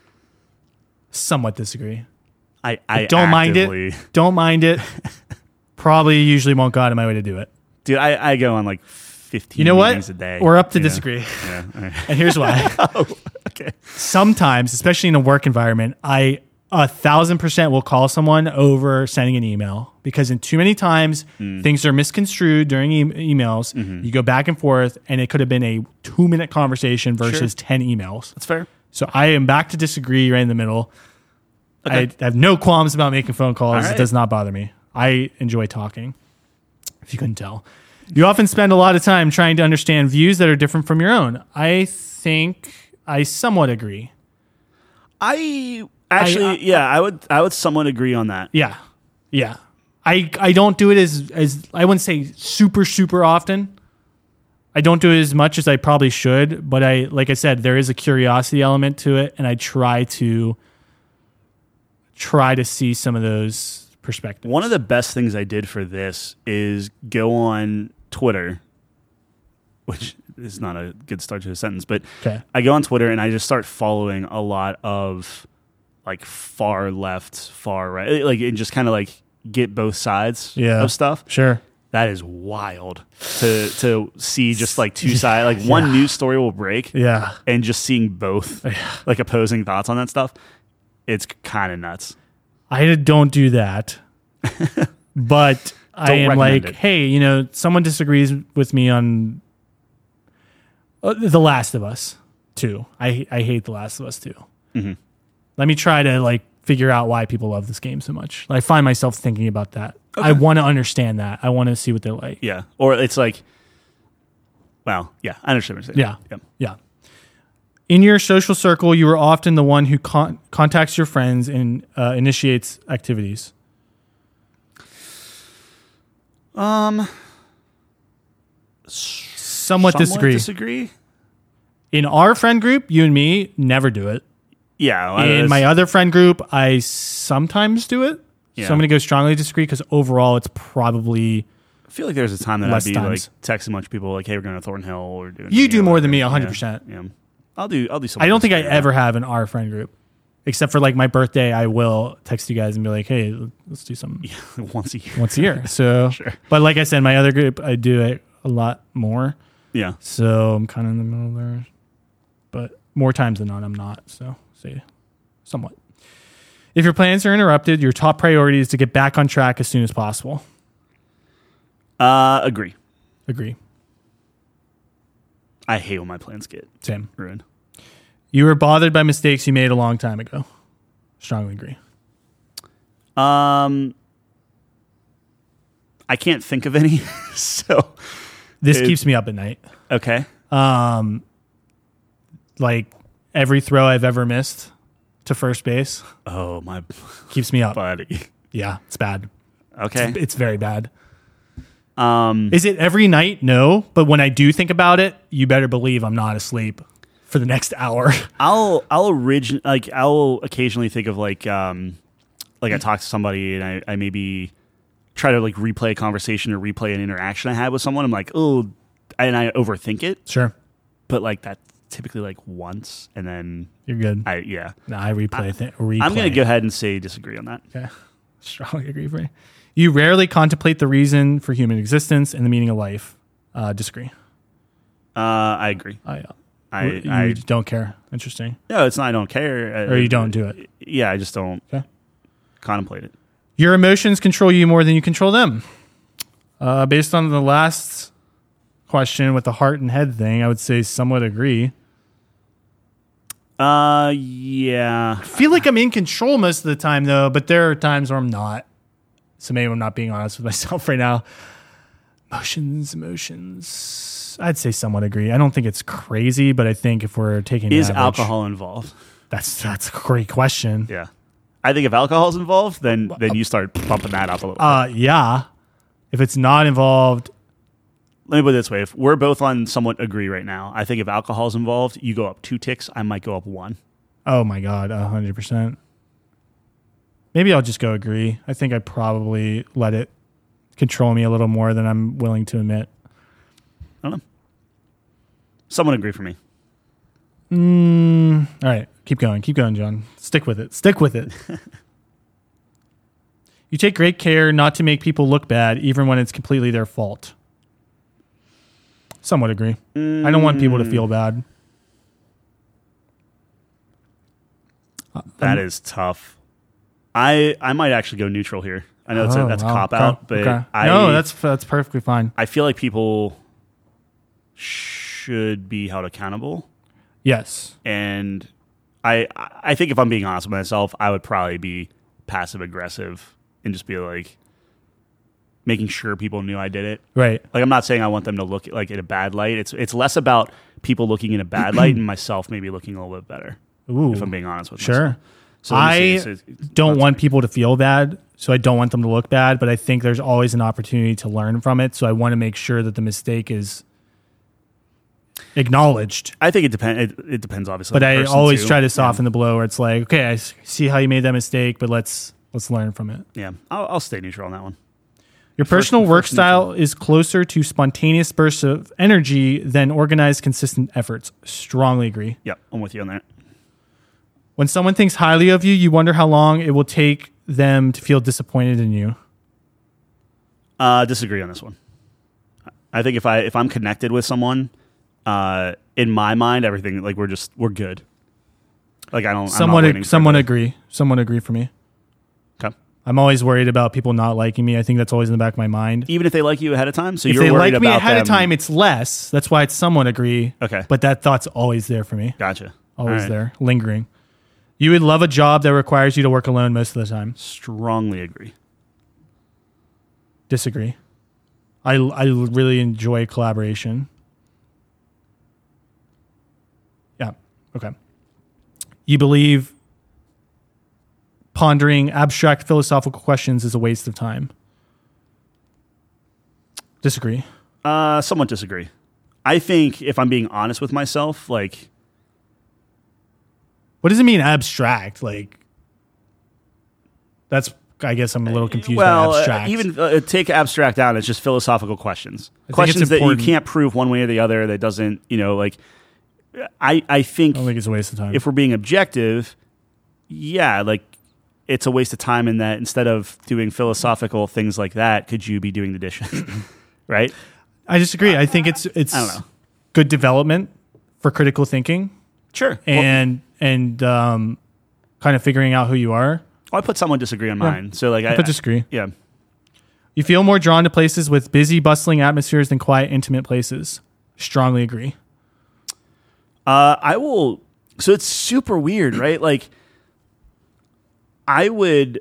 Somewhat disagree. I don't mind it. Don't mind it. Probably usually won't go out of my way to do it. Dude, I go on like 15 you know meetings what? a day. We're up to disagree. Yeah. Right. And here's why. Okay. Sometimes, especially in a work environment, I 1,000% will call someone over sending an email because in too many times things are misconstrued during emails. You go back and forth, and it could have been a 2-minute conversation versus 10 emails. That's fair. So I am back to disagree right in the middle. Okay. I have no qualms about making phone calls. Right. It does not bother me. I enjoy talking, if you couldn't tell. You often spend a lot of time trying to understand views that are different from your own. I think I somewhat agree. I would somewhat agree on that. Yeah. Yeah. I don't do it as I wouldn't say super often. I don't do it as much as I probably should, but like I said, there is a curiosity element to it, and I try to see some of those perspectives. One of the best things I did for this is go on Twitter, which is not a good start to a sentence, but I go on Twitter and I just start following a lot of like far left, far right, like and just kind of like get both sides of stuff. Sure. That is wild to see just like two sides, like one news story will break. Yeah. And just seeing both like opposing thoughts on that stuff. It's kind of nuts. I don't do that, but I am like, hey, someone disagrees with me on The Last of Us 2. I hate The Last of Us 2. Mm-hmm. Let me try to like figure out why people love this game so much. I find myself thinking about that. Okay. I want to understand that. I want to see what they're like. Yeah. Or it's like, well, yeah, I understand what you're saying. Yeah. In your social circle, you are often the one who contacts your friends and initiates activities. Somewhat disagree. In our friend group, you and me never do it. Yeah. In my other friend group, I sometimes do it. Yeah. So I'm going to go strongly disagree because overall it's probably I feel like there's a time that I'd be like texting a bunch of people like, hey, we're going to Thornton Hill. Or doing you do more than me 100%. Yeah. I'll do something. I don't think I ever have in our friend group. Except for like my birthday, I will text you guys and be like, hey, let's do something. Yeah, once a year. Once a year. So, sure. But like I said, my other group, I do it a lot more. Yeah. So I'm kind of in the middle there. But more times than not, I'm not. So say somewhat. If your plans are interrupted, your top priority is to get back on track as soon as possible. Agree. I hate when my plans get ruined. You were bothered by mistakes you made a long time ago. Strongly agree. I can't think of any. So this keeps me up at night. Okay. Like every throw I've ever missed to first base. Oh, my keeps me up. Buddy. Yeah, it's bad. Okay. It's very bad. Is it every night? No. But when I do think about it, you better believe I'm not asleep for the next hour. I'll occasionally think of like I talk to somebody and I maybe try to like replay a conversation or replay an interaction I had with someone. I'm like, oh, and I overthink it. Sure. But like that's typically like once and then you're good. I replay. I'm going to go ahead and say disagree on that. Okay. Strongly agree for you. You rarely contemplate the reason for human existence and the meaning of life. Disagree. I agree. I don't care. Interesting. No, it's not I don't care. Or you don't do it. Yeah, I just don't contemplate it. Your emotions control you more than you control them. Based on the last question with the heart and head thing, I would say somewhat agree. Yeah. I feel like I'm in control most of the time, though, but there are times where I'm not. So maybe I'm not being honest with myself right now. Emotions. I'd say somewhat agree. I don't think it's crazy, but I think if we're taking is alcohol involved? That's a great question. Yeah. I think if alcohol's involved, then you start bumping that up a little bit. Yeah. If it's not involved. Let me put it this way. If we're both on somewhat agree right now, I think if alcohol's involved, you go up 2 ticks, I might go up 1. Oh my God, 100%. Maybe I'll just go agree. I think I probably let it control me a little more than I'm willing to admit. I don't know. Someone agree for me. All right. Keep going, John. Stick with it. You take great care not to make people look bad, even when it's completely their fault. Somewhat agree. I don't want people to feel bad. That is tough. I might actually go neutral here. I know that's a cop out, but no, that's perfectly fine. I feel like people should be held accountable. Yes, and I think if I'm being honest with myself, I would probably be passive aggressive and just be like making sure people knew I did it. Right. Like I'm not saying I want them to look like in a bad light. It's less about people looking in a bad light and myself maybe looking a little bit better. Ooh, if I'm being honest with myself. Sure. So I don't want people to feel bad, so I don't want them to look bad, but I think there's always an opportunity to learn from it, so I want to make sure that the mistake is acknowledged. I think it depends. It depends, obviously. But I always try to soften the blow where it's like, okay, I see how you made that mistake, but let's learn from it. Yeah, I'll stay neutral on that one. Your personal work style is closer to spontaneous bursts of energy than organized, consistent efforts. Strongly agree. Yep, I'm with you on that. When someone thinks highly of you, you wonder how long it will take them to feel disappointed in you. Disagree on this one. I think if I'm connected with someone, in my mind, everything like we're good. Like I don't. Someone agree. Someone agree for me. Okay. I'm always worried about people not liking me. I think that's always in the back of my mind. Even if they like you ahead of time, so if you're worried about them. If they like me ahead of time, it's less. That's why it's somewhat agree. Okay. But that thought's always there for me. Gotcha. Always there, lingering. You would love a job that requires you to work alone most of the time. Strongly agree. Disagree. I really enjoy collaboration. Yeah. Okay. You believe pondering abstract philosophical questions is a waste of time. Disagree. Somewhat disagree. I think if I'm being honest with myself, like... What does it mean abstract? Like, that's, I guess I'm a little confused by abstract. Even take abstract out, it's just philosophical questions. Questions that you can't prove one way or the other that doesn't, like, I think... I don't think it's a waste of time. If we're being objective, yeah, like, it's a waste of time in that instead of doing philosophical things like that, could you be doing the dishes? Right? I disagree. I think it's I don't know. Good development for critical thinking. Sure. And kind of figuring out who you are. I put someone disagree on mine. So like I disagree. Yeah. You feel more drawn to places with busy, bustling atmospheres than quiet, intimate places. Strongly agree. I will. So it's super weird, right? Like I would.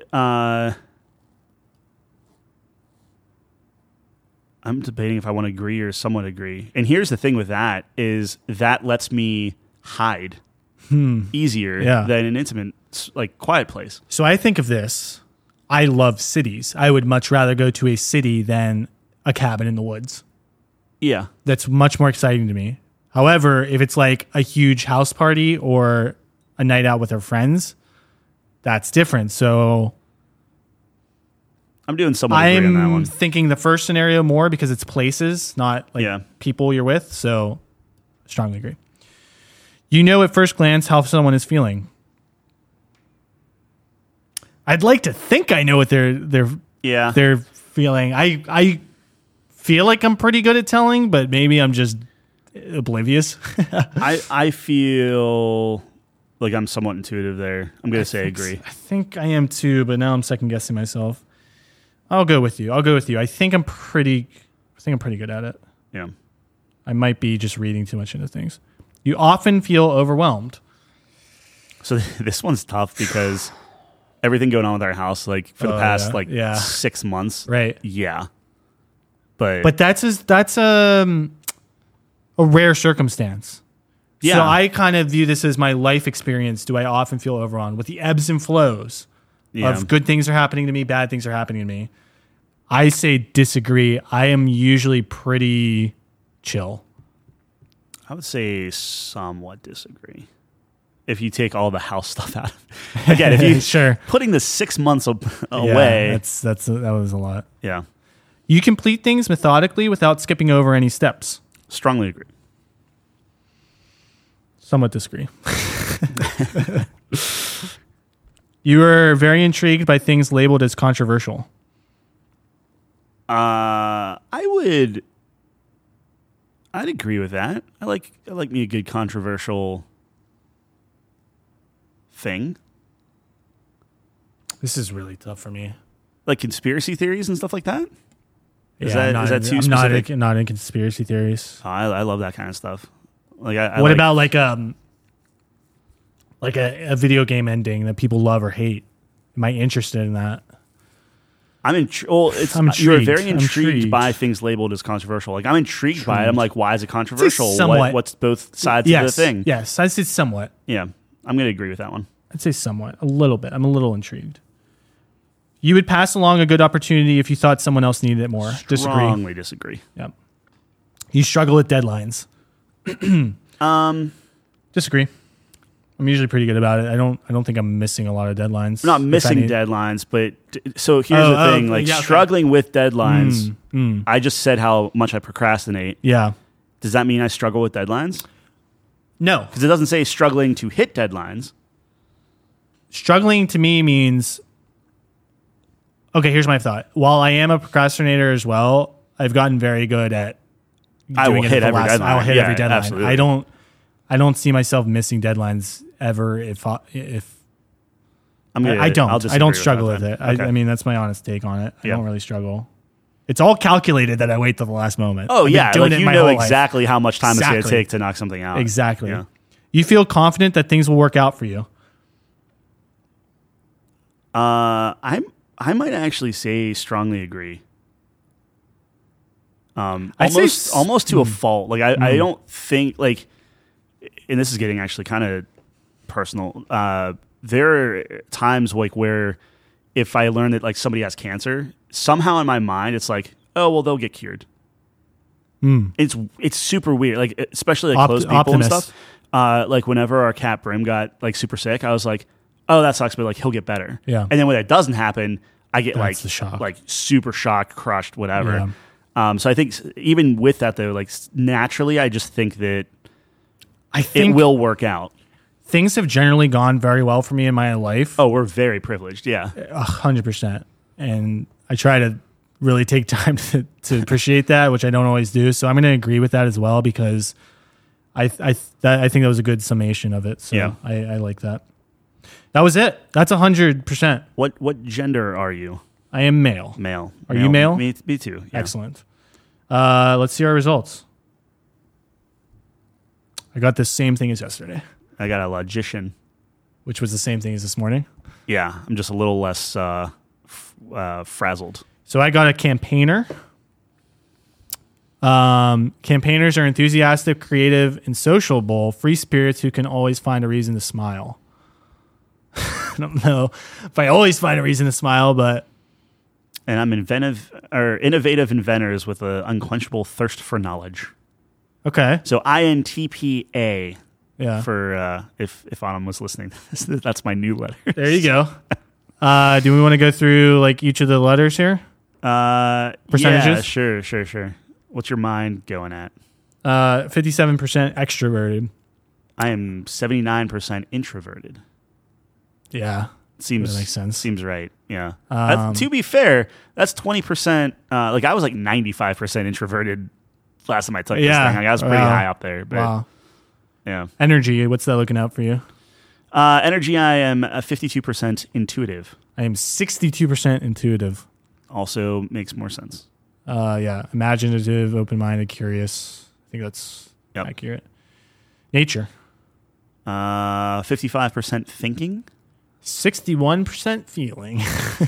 I'm debating if I want to agree or somewhat agree. And here's the thing with that is that lets me hide easier than an intimate, like quiet place. So I think of this. I love cities. I would much rather go to a city than a cabin in the woods. Yeah. That's much more exciting to me. However, if it's like a huge house party or a night out with our friends, that's different. So I'm doing somewhat agree on that one. I'm thinking the first scenario more because it's places, not like people you're with. So strongly agree. You know at first glance how someone is feeling. I'd like to think I know what they're feeling. I feel like I'm pretty good at telling, but maybe I'm just oblivious. I feel like I'm somewhat intuitive there. I'm going to say agree. I think I am too, but now I'm second guessing myself. I'll go with you. I think I'm pretty good at it. Yeah. I might be just reading too much into things. You often feel overwhelmed. So this one's tough because everything going on with our house, like for the past 6 months. Right. Yeah. But that's a rare circumstance. Yeah. So I kind of view this as my life experience. Do I often feel overwhelmed with the ebbs and flows of good things are happening to me, bad things are happening to me? I say disagree. I am usually pretty chill. I would say somewhat disagree. If you take all the house stuff out. Again, if you putting the 6 months away. That was a lot. Yeah. You complete things methodically without skipping over any steps. Strongly agree. Somewhat disagree. You are very intrigued by things labeled as controversial. I'd agree with that. I like me a good controversial thing. This is really tough for me. Like conspiracy theories and stuff like that? Is that too specific? I'm not in conspiracy theories. Oh, I love that kind of stuff. Like, what about like a video game ending that people love or hate? Am I interested in that? I'm intrigued. You're very intrigued by things labeled as controversial. Like I'm intrigued by it. I'm like, why is it controversial? What's both sides of the thing? Yes, I'd say somewhat. Yeah, I'm going to agree with that one. I'd say somewhat, a little bit. I'm a little intrigued. You would pass along a good opportunity if you thought someone else needed it more. Strongly disagree. Yep. You struggle with deadlines. Disagree. I'm usually pretty good about it. I don't think I'm missing a lot of deadlines. I'm not missing deadlines, but so here's the thing: struggling with deadlines. I just said how much I procrastinate. Yeah. Does that mean I struggle with deadlines? No, because it doesn't say struggling to hit deadlines. Struggling to me means. Okay, here's my thought. While I am a procrastinator as well, I've gotten very good at. I will hit every deadline. I will hit every deadline. Absolutely. I don't see myself missing deadlines ever. I don't struggle with it. Okay. I mean, that's my honest take on it. I don't really struggle. It's all calculated that I wait till the last moment. Oh, yeah. Doing it you know exactly how much time it's going to take to knock something out. Exactly. Yeah. You feel confident that things will work out for you. I might actually say strongly agree. Almost to a fault. Like I don't think like, and this is getting actually kind of personal. There are times like where if I learn that like somebody has cancer, somehow in my mind it's like, oh well, they'll get cured. It's super weird. Like especially like close people and stuff. Like whenever our cat Brim got like super sick, I was like, oh that sucks, but like he'll get better. Yeah. And then when that doesn't happen, I get That's the shock. like super shocked, crushed, whatever. Yeah. So I think even with that though, like naturally, I just think that it will work out. Things have generally gone very well for me in my life. Oh, we're very privileged. Yeah. 100%. And I try to really take time to appreciate that, which I don't always do. So I'm going to agree with that as well because I think that was a good summation of it. So yeah. I like that. That was it. That's 100%. What gender are you? I am male. Male. Are you male? Me too. Yeah. Excellent. Let's see our results. I got the same thing as yesterday. I got a logician. Which was the same thing as this morning? Yeah. I'm just a little less frazzled. So I got a campaigner. Campaigners are enthusiastic, creative, and sociable, free spirits who can always find a reason to smile. I don't know if I always find a reason to smile, but... And I'm innovative inventors with an unquenchable thirst for knowledge. Okay. So INTPA. Yeah. For if Autumn was listening, that's my new letter. There you go. Do we want to go through like each of the letters here? Percentages? Yeah, sure. What's your mind going at? 57% extroverted. I am 79% introverted. Yeah. That makes sense. Seems right. Yeah. To be fair, that's 20%. Like I was like 95% introverted last time I took this thing. Like I was pretty high up there. But wow. Yeah. Energy. What's that looking out for you? Energy. I am 52% intuitive. I am 62% intuitive. Also makes more sense. Yeah. Imaginative, open-minded, curious. I think that's accurate. Nature. 55% thinking. 61% feeling.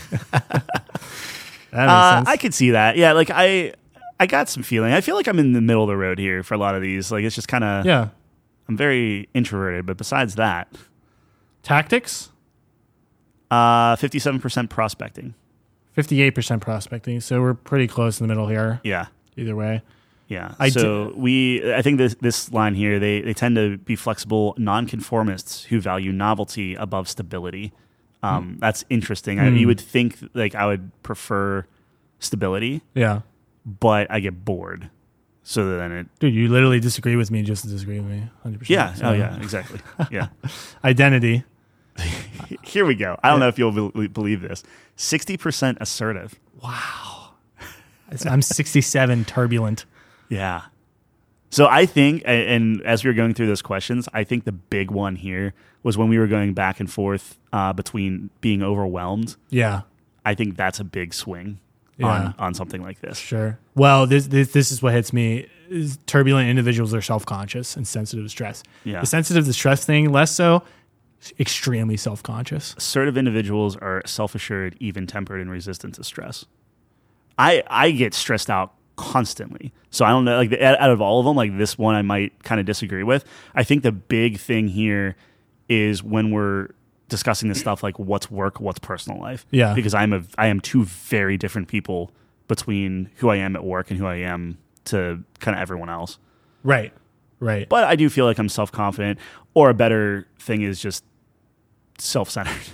I could see that. Yeah, like I got some feeling. I feel like I'm in the middle of the road here for a lot of these. Like it's just kind of I'm very introverted, but besides that, tactics. 57% prospecting. 58% prospecting. So we're pretty close in the middle here. Yeah. Either way. Yeah. I think this line here, they tend to be flexible nonconformists who value novelty above stability. That's interesting. You would think like I would prefer stability. Yeah. But I get bored. So then dude, you literally disagree with me just to disagree with me 100%. Yeah. So. Oh yeah, exactly. Yeah. Identity. Here we go. I don't know if you'll believe this. 60% assertive. Wow. I'm 67 turbulent. Yeah. So I think, and as we were going through those questions, I think the big one here was when we were going back and forth between being overwhelmed. Yeah. I think that's a big swing on something like this. Sure. Well, this is what hits me. Turbulent individuals are self-conscious and sensitive to stress. Yeah. The sensitive to stress thing, less so. Extremely self-conscious. Assertive individuals are self-assured, even-tempered, and resistant to stress. I get stressed out constantly. So I don't know, like out of all of them, like this one I might kind of disagree with. I think the big thing here is when we're discussing this stuff, like what's work, what's personal life. Yeah. Because I am two very different people between who I am at work and who I am to kind of everyone else. Right. But I do feel like I'm self-confident, or a better thing is just self-centered.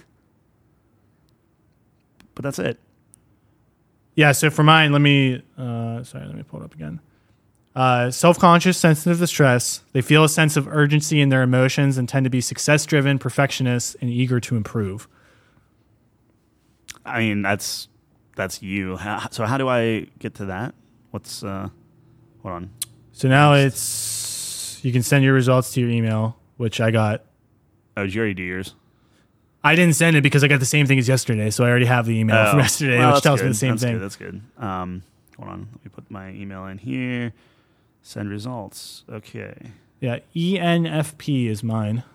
But that's it. Yeah, so for mine, let me pull it up again. Self-conscious, sensitive to stress. They feel a sense of urgency in their emotions and tend to be success-driven, perfectionists, and eager to improve. I mean, that's you. So how do I get to that? Hold on. So now you can send your results to your email, which I got. Oh, did you already do yours? I didn't send it because I got the same thing as yesterday, so I already have the email from yesterday, which tells me the same thing. That's good. Hold on. Let me put my email in here. Send results. Okay. Yeah, ENFP is mine.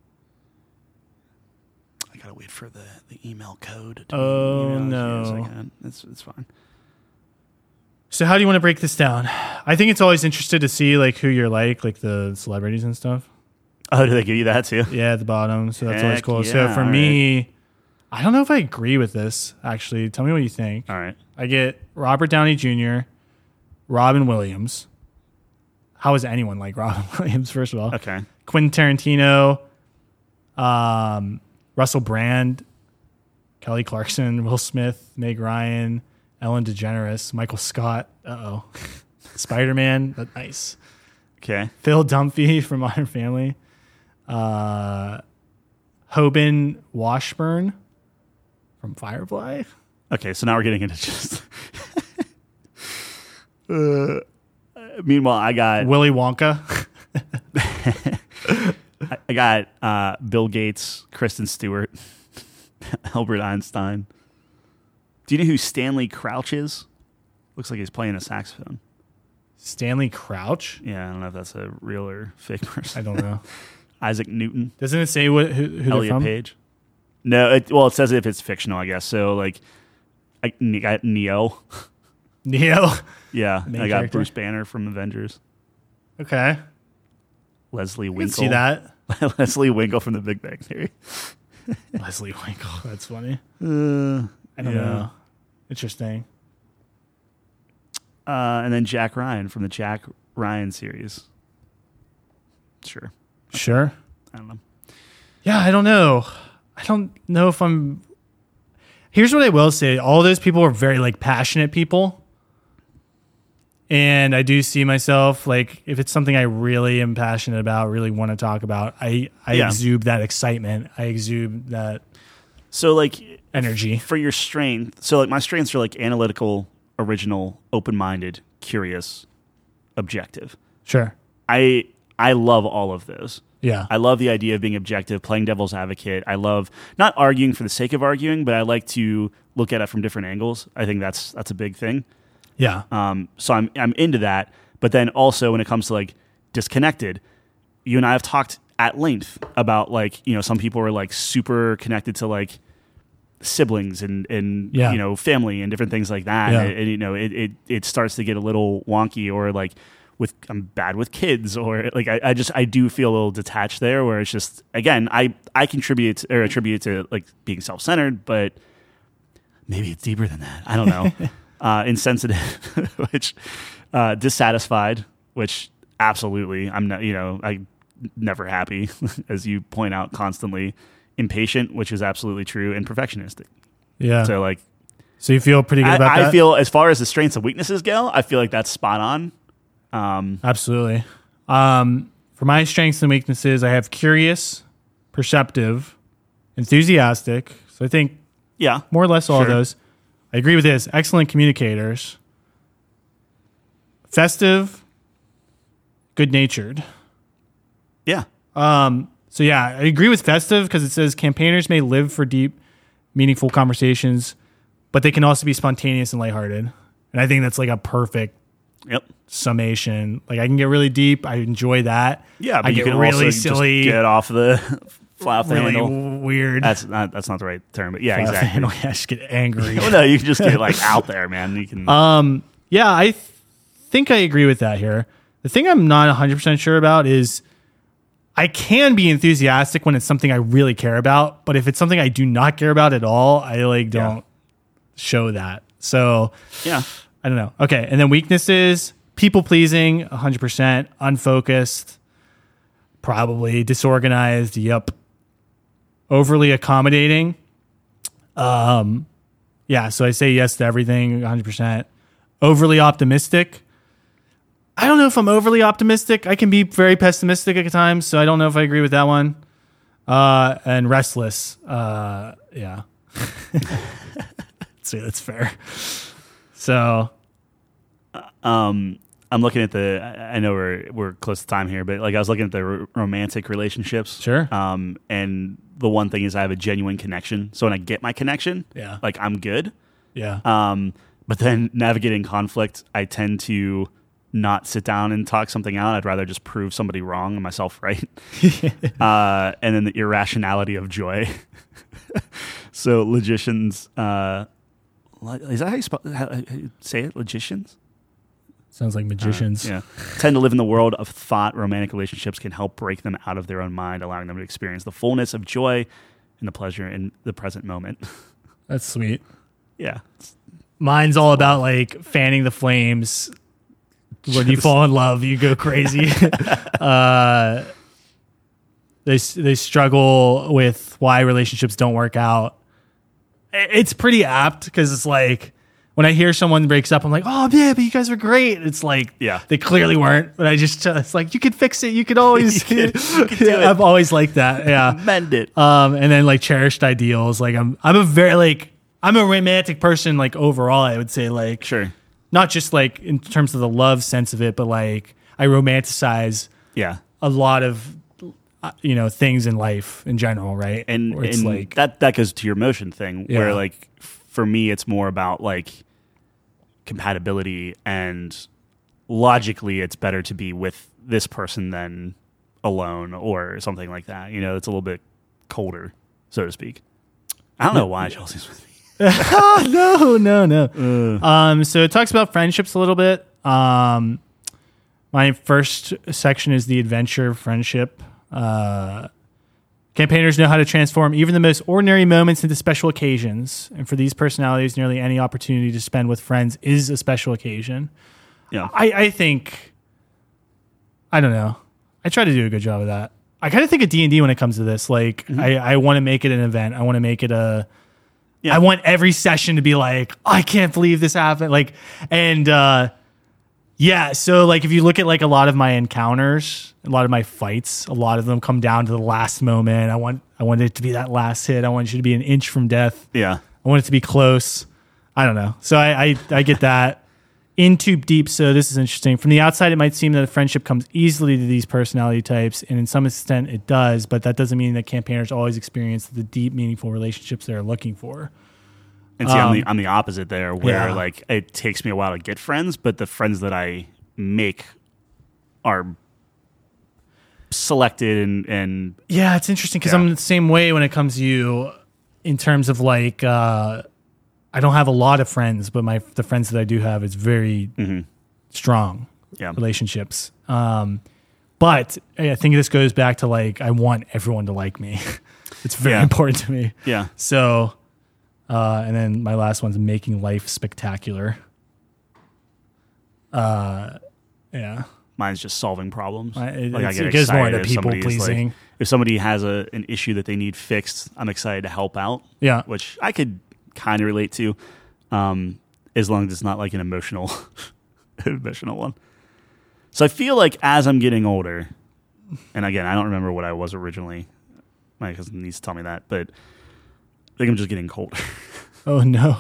I gotta wait for the email code. No. It's fine. So how do you want to break this down? I think it's always interesting to see like who you're like the celebrities and stuff. Oh, do they give you that too? Yeah, at the bottom. So that's always cool. Yeah, so for me, I don't know if I agree with this, actually. Tell me what you think. All right. I get Robert Downey Jr., Robin Williams. How is anyone like Robin Williams, first of all? Okay. Quentin Tarantino, Russell Brand, Kelly Clarkson, Will Smith, Meg Ryan, Ellen DeGeneres, Michael Scott. Uh-oh. Spider-Man. Nice. Okay. Phil Dunphy from Modern Family. Hoban Washburn from Firefly. Okay, so now we're getting into just... meanwhile, I got... Willy Wonka. I got Bill Gates, Kristen Stewart, Albert Einstein. Do you know who Stanley Crouch is? Looks like he's playing a saxophone. Stanley Crouch? Yeah, I don't know if that's a real or fake person. I don't know. Isaac Newton. Doesn't it say who they're from? Page. No, it says if it's fictional, I guess. So, like, I got Neo. Neo? Yeah. Main I got character? Bruce Banner from Avengers. Okay. Leslie Winkle. See that? Leslie Winkle from The Big Bang Theory. Leslie Winkle. That's funny. I don't know. Interesting. And then Jack Ryan from the Jack Ryan series. Sure. I don't know. Yeah, I don't know. I don't know if I'm... Here's what I will say. All those people are very like passionate people. And I do see myself like if it's something I really am passionate about, really want to talk about, I exude that excitement. I exude that energy. For your strength, so like my strengths are like analytical, original, open-minded, curious, objective. Sure. I love all of those. Yeah. I love the idea of being objective, playing devil's advocate. I love not arguing for the sake of arguing, but I like to look at it from different angles. I think that's a big thing. Yeah. So I'm into that. But then also when it comes to like disconnected, you and I have talked at length about like, you know, some people are like super connected to like siblings and you know, family and different things like that. Yeah. And you know, it starts to get a little wonky, or like I'm bad with kids, or like I do feel a little detached there, where it's just, again, I attribute to like being self-centered, but maybe it's deeper than that. I don't know. Insensitive, which dissatisfied, which absolutely I'm not, you know, I never happy, as you point out constantly. Impatient, which is absolutely true, and perfectionistic. Yeah. So you feel pretty good about that? I feel, as far as the strengths and weaknesses go, I feel like that's spot on. Absolutely. For my strengths and weaknesses, I have curious, perceptive, enthusiastic. So I think more or less all of those. I agree with this. Excellent communicators. Festive, good-natured. Yeah. So yeah, I agree with festive because it says campaigners may live for deep, meaningful conversations, but they can also be spontaneous and lighthearted. And I think that's like a perfect summation. Like I can get really deep. I enjoy that. Yeah, but I you get can really also silly, just get off the fly off the really handle. Weird. That's not the right term, but yeah, exactly. I just get angry. Well, no, you can just get like out there, man. You can. Yeah, I think I agree with that here. The thing I'm not 100% sure about is I can be enthusiastic when it's something I really care about, but if it's something I do not care about at all, I like don't show that. So yeah, I don't know. Okay, and then weaknesses: people pleasing, 100%, unfocused, probably disorganized. Yep. Overly accommodating. Yeah. So I say yes to everything, 100%. Overly optimistic. I don't know if I'm overly optimistic. I can be very pessimistic at times, so I don't know if I agree with that one. And restless. Yeah. So that's fair. So, I'm looking at I know we're close to time here, but like I was looking at the romantic relationships. Sure. And the one thing is I have a genuine connection. So when I get my connection, like I'm good. Yeah. But then navigating conflict, I tend to not sit down and talk something out. I'd rather just prove somebody wrong and myself right. And then the irrationality of joy. So logicians, is that how you say it? Logicians? Sounds like magicians. Tend to live in the world of thought. Romantic relationships can help break them out of their own mind, allowing them to experience the fullness of joy and the pleasure in the present moment. That's sweet. Yeah. Mine's all about like fanning the flames. When you fall in love, you go crazy. They struggle with why relationships don't work out. It's pretty apt because it's like when I hear someone breaks up, I'm like, oh yeah, but you guys were great. It's like, they clearly weren't. But it's like, you could fix it. You could always. you could do it. I've always liked that. Yeah, mend it. And then like cherished ideals. Like I'm a romantic person. Like overall, I would say like sure. Not just like in terms of the love sense of it, but like I romanticize a lot of things in life in general, right? And it's like that goes to your emotion thing, where like for me it's more about like compatibility, and logically it's better to be with this person than alone or something like that. You know, it's a little bit colder, so to speak. I don't know why Chelsea's with me. No. So it talks about friendships a little bit. My first section is the adventure friendship. Campaigners know how to transform even the most ordinary moments into special occasions. And for these personalities, nearly any opportunity to spend with friends is a special occasion. Yeah. I think, I don't know. I try to do a good job of that. I kind of think of D&D when it comes to this. Like, I want to make it an event. I want to make it I want every session to be like, I can't believe this happened. Like, and so like if you look at like a lot of my encounters, a lot of my fights, a lot of them come down to the last moment. I want it to be that last hit. I want you to be an inch from death. Yeah. I want it to be close. I don't know. So I get that. In Too Deep, so this is interesting. From the outside, it might seem that a friendship comes easily to these personality types, and in some extent it does, but that doesn't mean that campaigners always experience the deep, meaningful relationships they're looking for. And see, I'm the opposite there, where like it takes me a while to get friends, but the friends that I make are selected and yeah, it's interesting because I'm the same way when it comes to you in terms of like I don't have a lot of friends, but the friends that I do have, it's very strong relationships. But I think this goes back to like, I want everyone to like me. It's very important to me. Yeah. So, and then my last one's making life spectacular. Yeah. Mine's just solving problems. It goes more into people pleasing. Like, if somebody has an issue that they need fixed, I'm excited to help out. Yeah. Which I could kind of relate to, as long as it's not like an emotional one. So I feel like as I'm getting older, and again, I don't remember what I was originally. My cousin needs to tell me that, but I think I'm just getting colder. Oh no.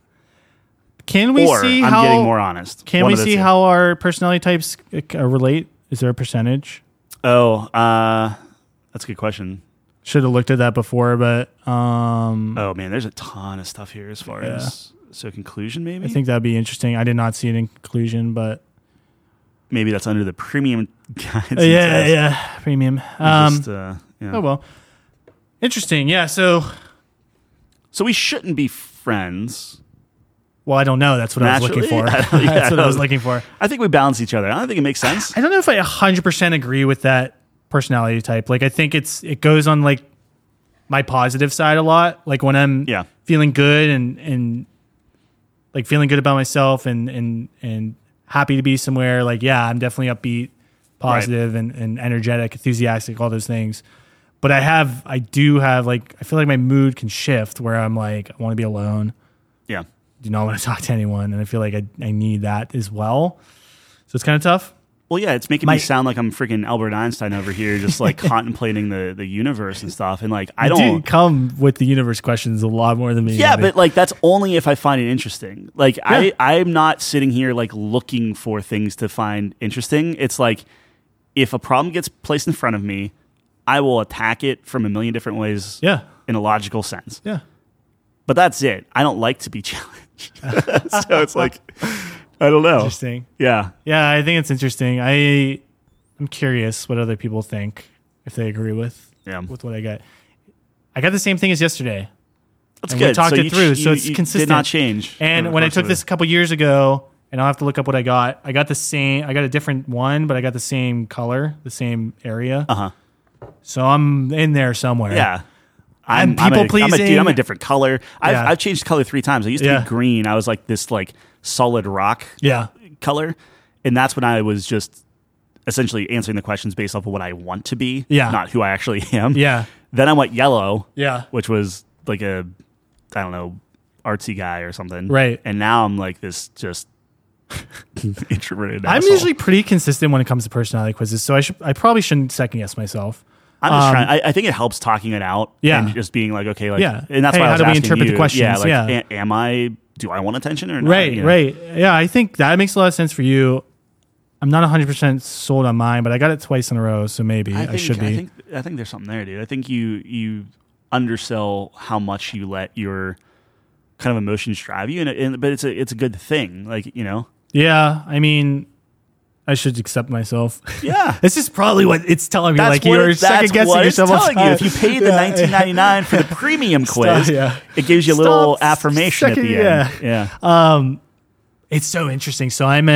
Can we see I'm how getting more honest? Can we see how our personality types relate? Is there a percentage? Oh, that's a good question. Should have looked at that before, but oh man, there's a ton of stuff here as far as conclusion. Maybe I think that'd be interesting. I did not see it in conclusion, but maybe that's under the premium guides. Premium. Oh well, interesting. Yeah, so we shouldn't be friends. Well, I don't know. That's what I was looking for. That's what I was looking for. I think we balance each other. I don't think it makes sense. I don't know if I 100% agree with that personality type. Like, I think it goes on like my positive side a lot. Like when I'm feeling good and like feeling good about myself and happy to be somewhere. Like, I'm definitely upbeat, positive, and energetic, enthusiastic, all those things. But I do have like, I feel like my mood can shift where I'm like, I want to be alone. Yeah. Do not want to talk to anyone. And I feel like I need that as well. So it's kind of tough. Well, yeah, it's making me sound like I'm freaking Albert Einstein over here, just like contemplating the universe and stuff. And like, I don't come with the universe questions a lot more than me. Yeah, but like that's only if I find it interesting. Like I'm not sitting here like looking for things to find interesting. It's like if a problem gets placed in front of me, I will attack it from a million different ways. Yeah, in a logical sense. Yeah, but that's it. I don't like to be challenged, so it's like. I don't know. Interesting. Yeah. Yeah, I think it's interesting. I'm curious what other people think, if they agree with what I got. I got the same thing as yesterday. That's good. We talked it through, so it's consistent. Did not change. And when I took this a couple years ago, and I'll have to look up what I got the same. I got a different one, but I got the same color, the same area. So I'm in there somewhere. Yeah. I'm people pleasing. I'm a different color. I've changed color 3 times. I used to be green. I was like this like solid rock color. And that's when I was just essentially answering the questions based off of what I want to be, not who I actually am. Yeah. Then I went yellow, which was like a, I don't know, artsy guy or something. Right. And now I'm like this just introverted I'm asshole. usually pretty consistent when it comes to personality quizzes, so I probably shouldn't second guess myself. I'm just trying. I think it helps talking it out and just being like, okay, like, and that's why I was how do we asking interpret you, the questions? Am I? Do I want attention or not? Right. Yeah, I think that makes a lot of sense for you. I'm not 100% sold on mine, but I got it twice in a row, so maybe I should be. I think there's something there, dude. I think you undersell how much you let your kind of emotions drive you, but it's a good thing, like, you know. Yeah, I mean, I should accept myself. Yeah, this is probably what it's telling me. Like you're second guessing yourself. Telling you if you pay the $19.99 for the premium quiz, it gives you a little affirmation at the end. Yeah. It's so interesting. So I'm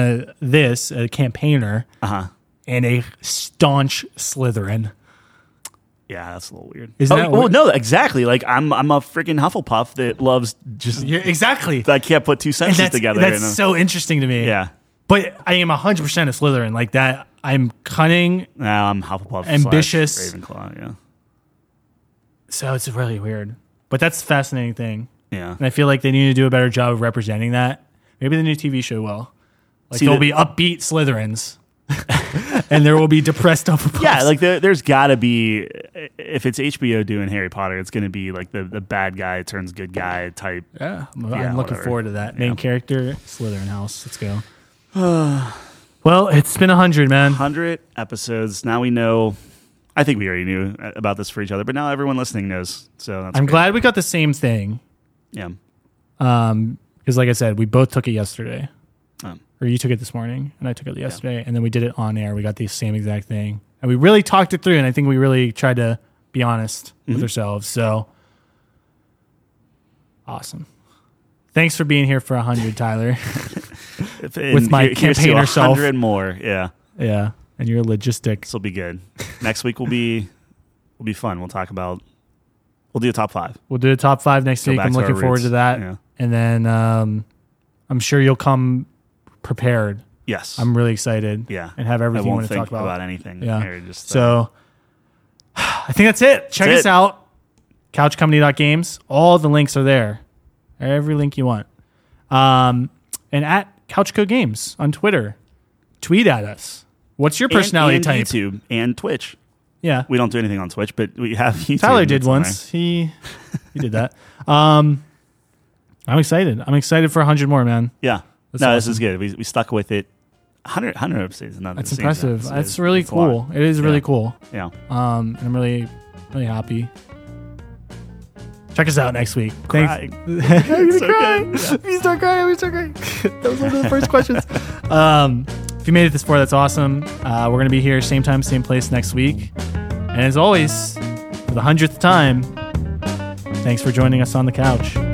a campaigner, and a staunch Slytherin. Yeah, that's a little weird. Isn't that weird? No, exactly. Like I'm a freaking Hufflepuff that loves just exactly. I can't put 2 sentences together. That's so interesting to me. Yeah. But I am 100% a Slytherin. Like that, I'm cunning. No, I'm Hufflepuff. Ambitious. Ravenclaw, yeah. So it's really weird. But that's the fascinating thing. Yeah. And I feel like they need to do a better job of representing that. Maybe the new TV show will. Like, there'll be upbeat Slytherins. And there will be depressed Hufflepuffs. Yeah, like there's got to be, if it's HBO doing Harry Potter, it's going to be like the bad guy turns good guy type. Yeah, I'm looking forward to that. Main character, Slytherin house. Let's go. Well, it's been 100, man. 100 episodes. Now we know. I think we already knew about this for each other, but now everyone listening knows. So that's I'm great. glad we got the same thing. Yeah. Because like I said, we both took it yesterday. Or you took it this morning, and I took it yesterday, and then we did it on air. We got the same exact thing. And we really talked it through, and I think we really tried to be honest with ourselves. So, awesome. Thanks for being here for 100, Tyler. With my campaigner self. 100 more, yeah. Yeah, and your logistic. This will be good. Next week will be fun. We'll do a top 5. We'll do a top 5 next week. I'm looking forward to that. Yeah. And then I'm sure you'll come prepared. Yes. I'm really excited. Yeah. And have everything I you won't want to think talk about. about anything. Yeah. Just, so I think that's it. Check us out. Couchcompany.games. All the links are there. Every link you want. And at Couchco Games on Twitter. Tweet at us. What's your personality type? YouTube and Twitch. Yeah. We don't do anything on Twitch, but we have YouTube. Tyler did once. He did that. I'm excited. I'm excited for 100 more, man. Yeah. That's awesome. This is good. We stuck with it. 100 episodes. That's impressive. That's really cool. It is really cool. Yeah. I'm really, really happy. Check us out next week. Thanks. I'm gonna cry. We start crying. That was one of the first questions. If you made it this far, that's awesome. We're gonna be here same time, same place next week. And as always, for the 100th time, thanks for joining us on the couch.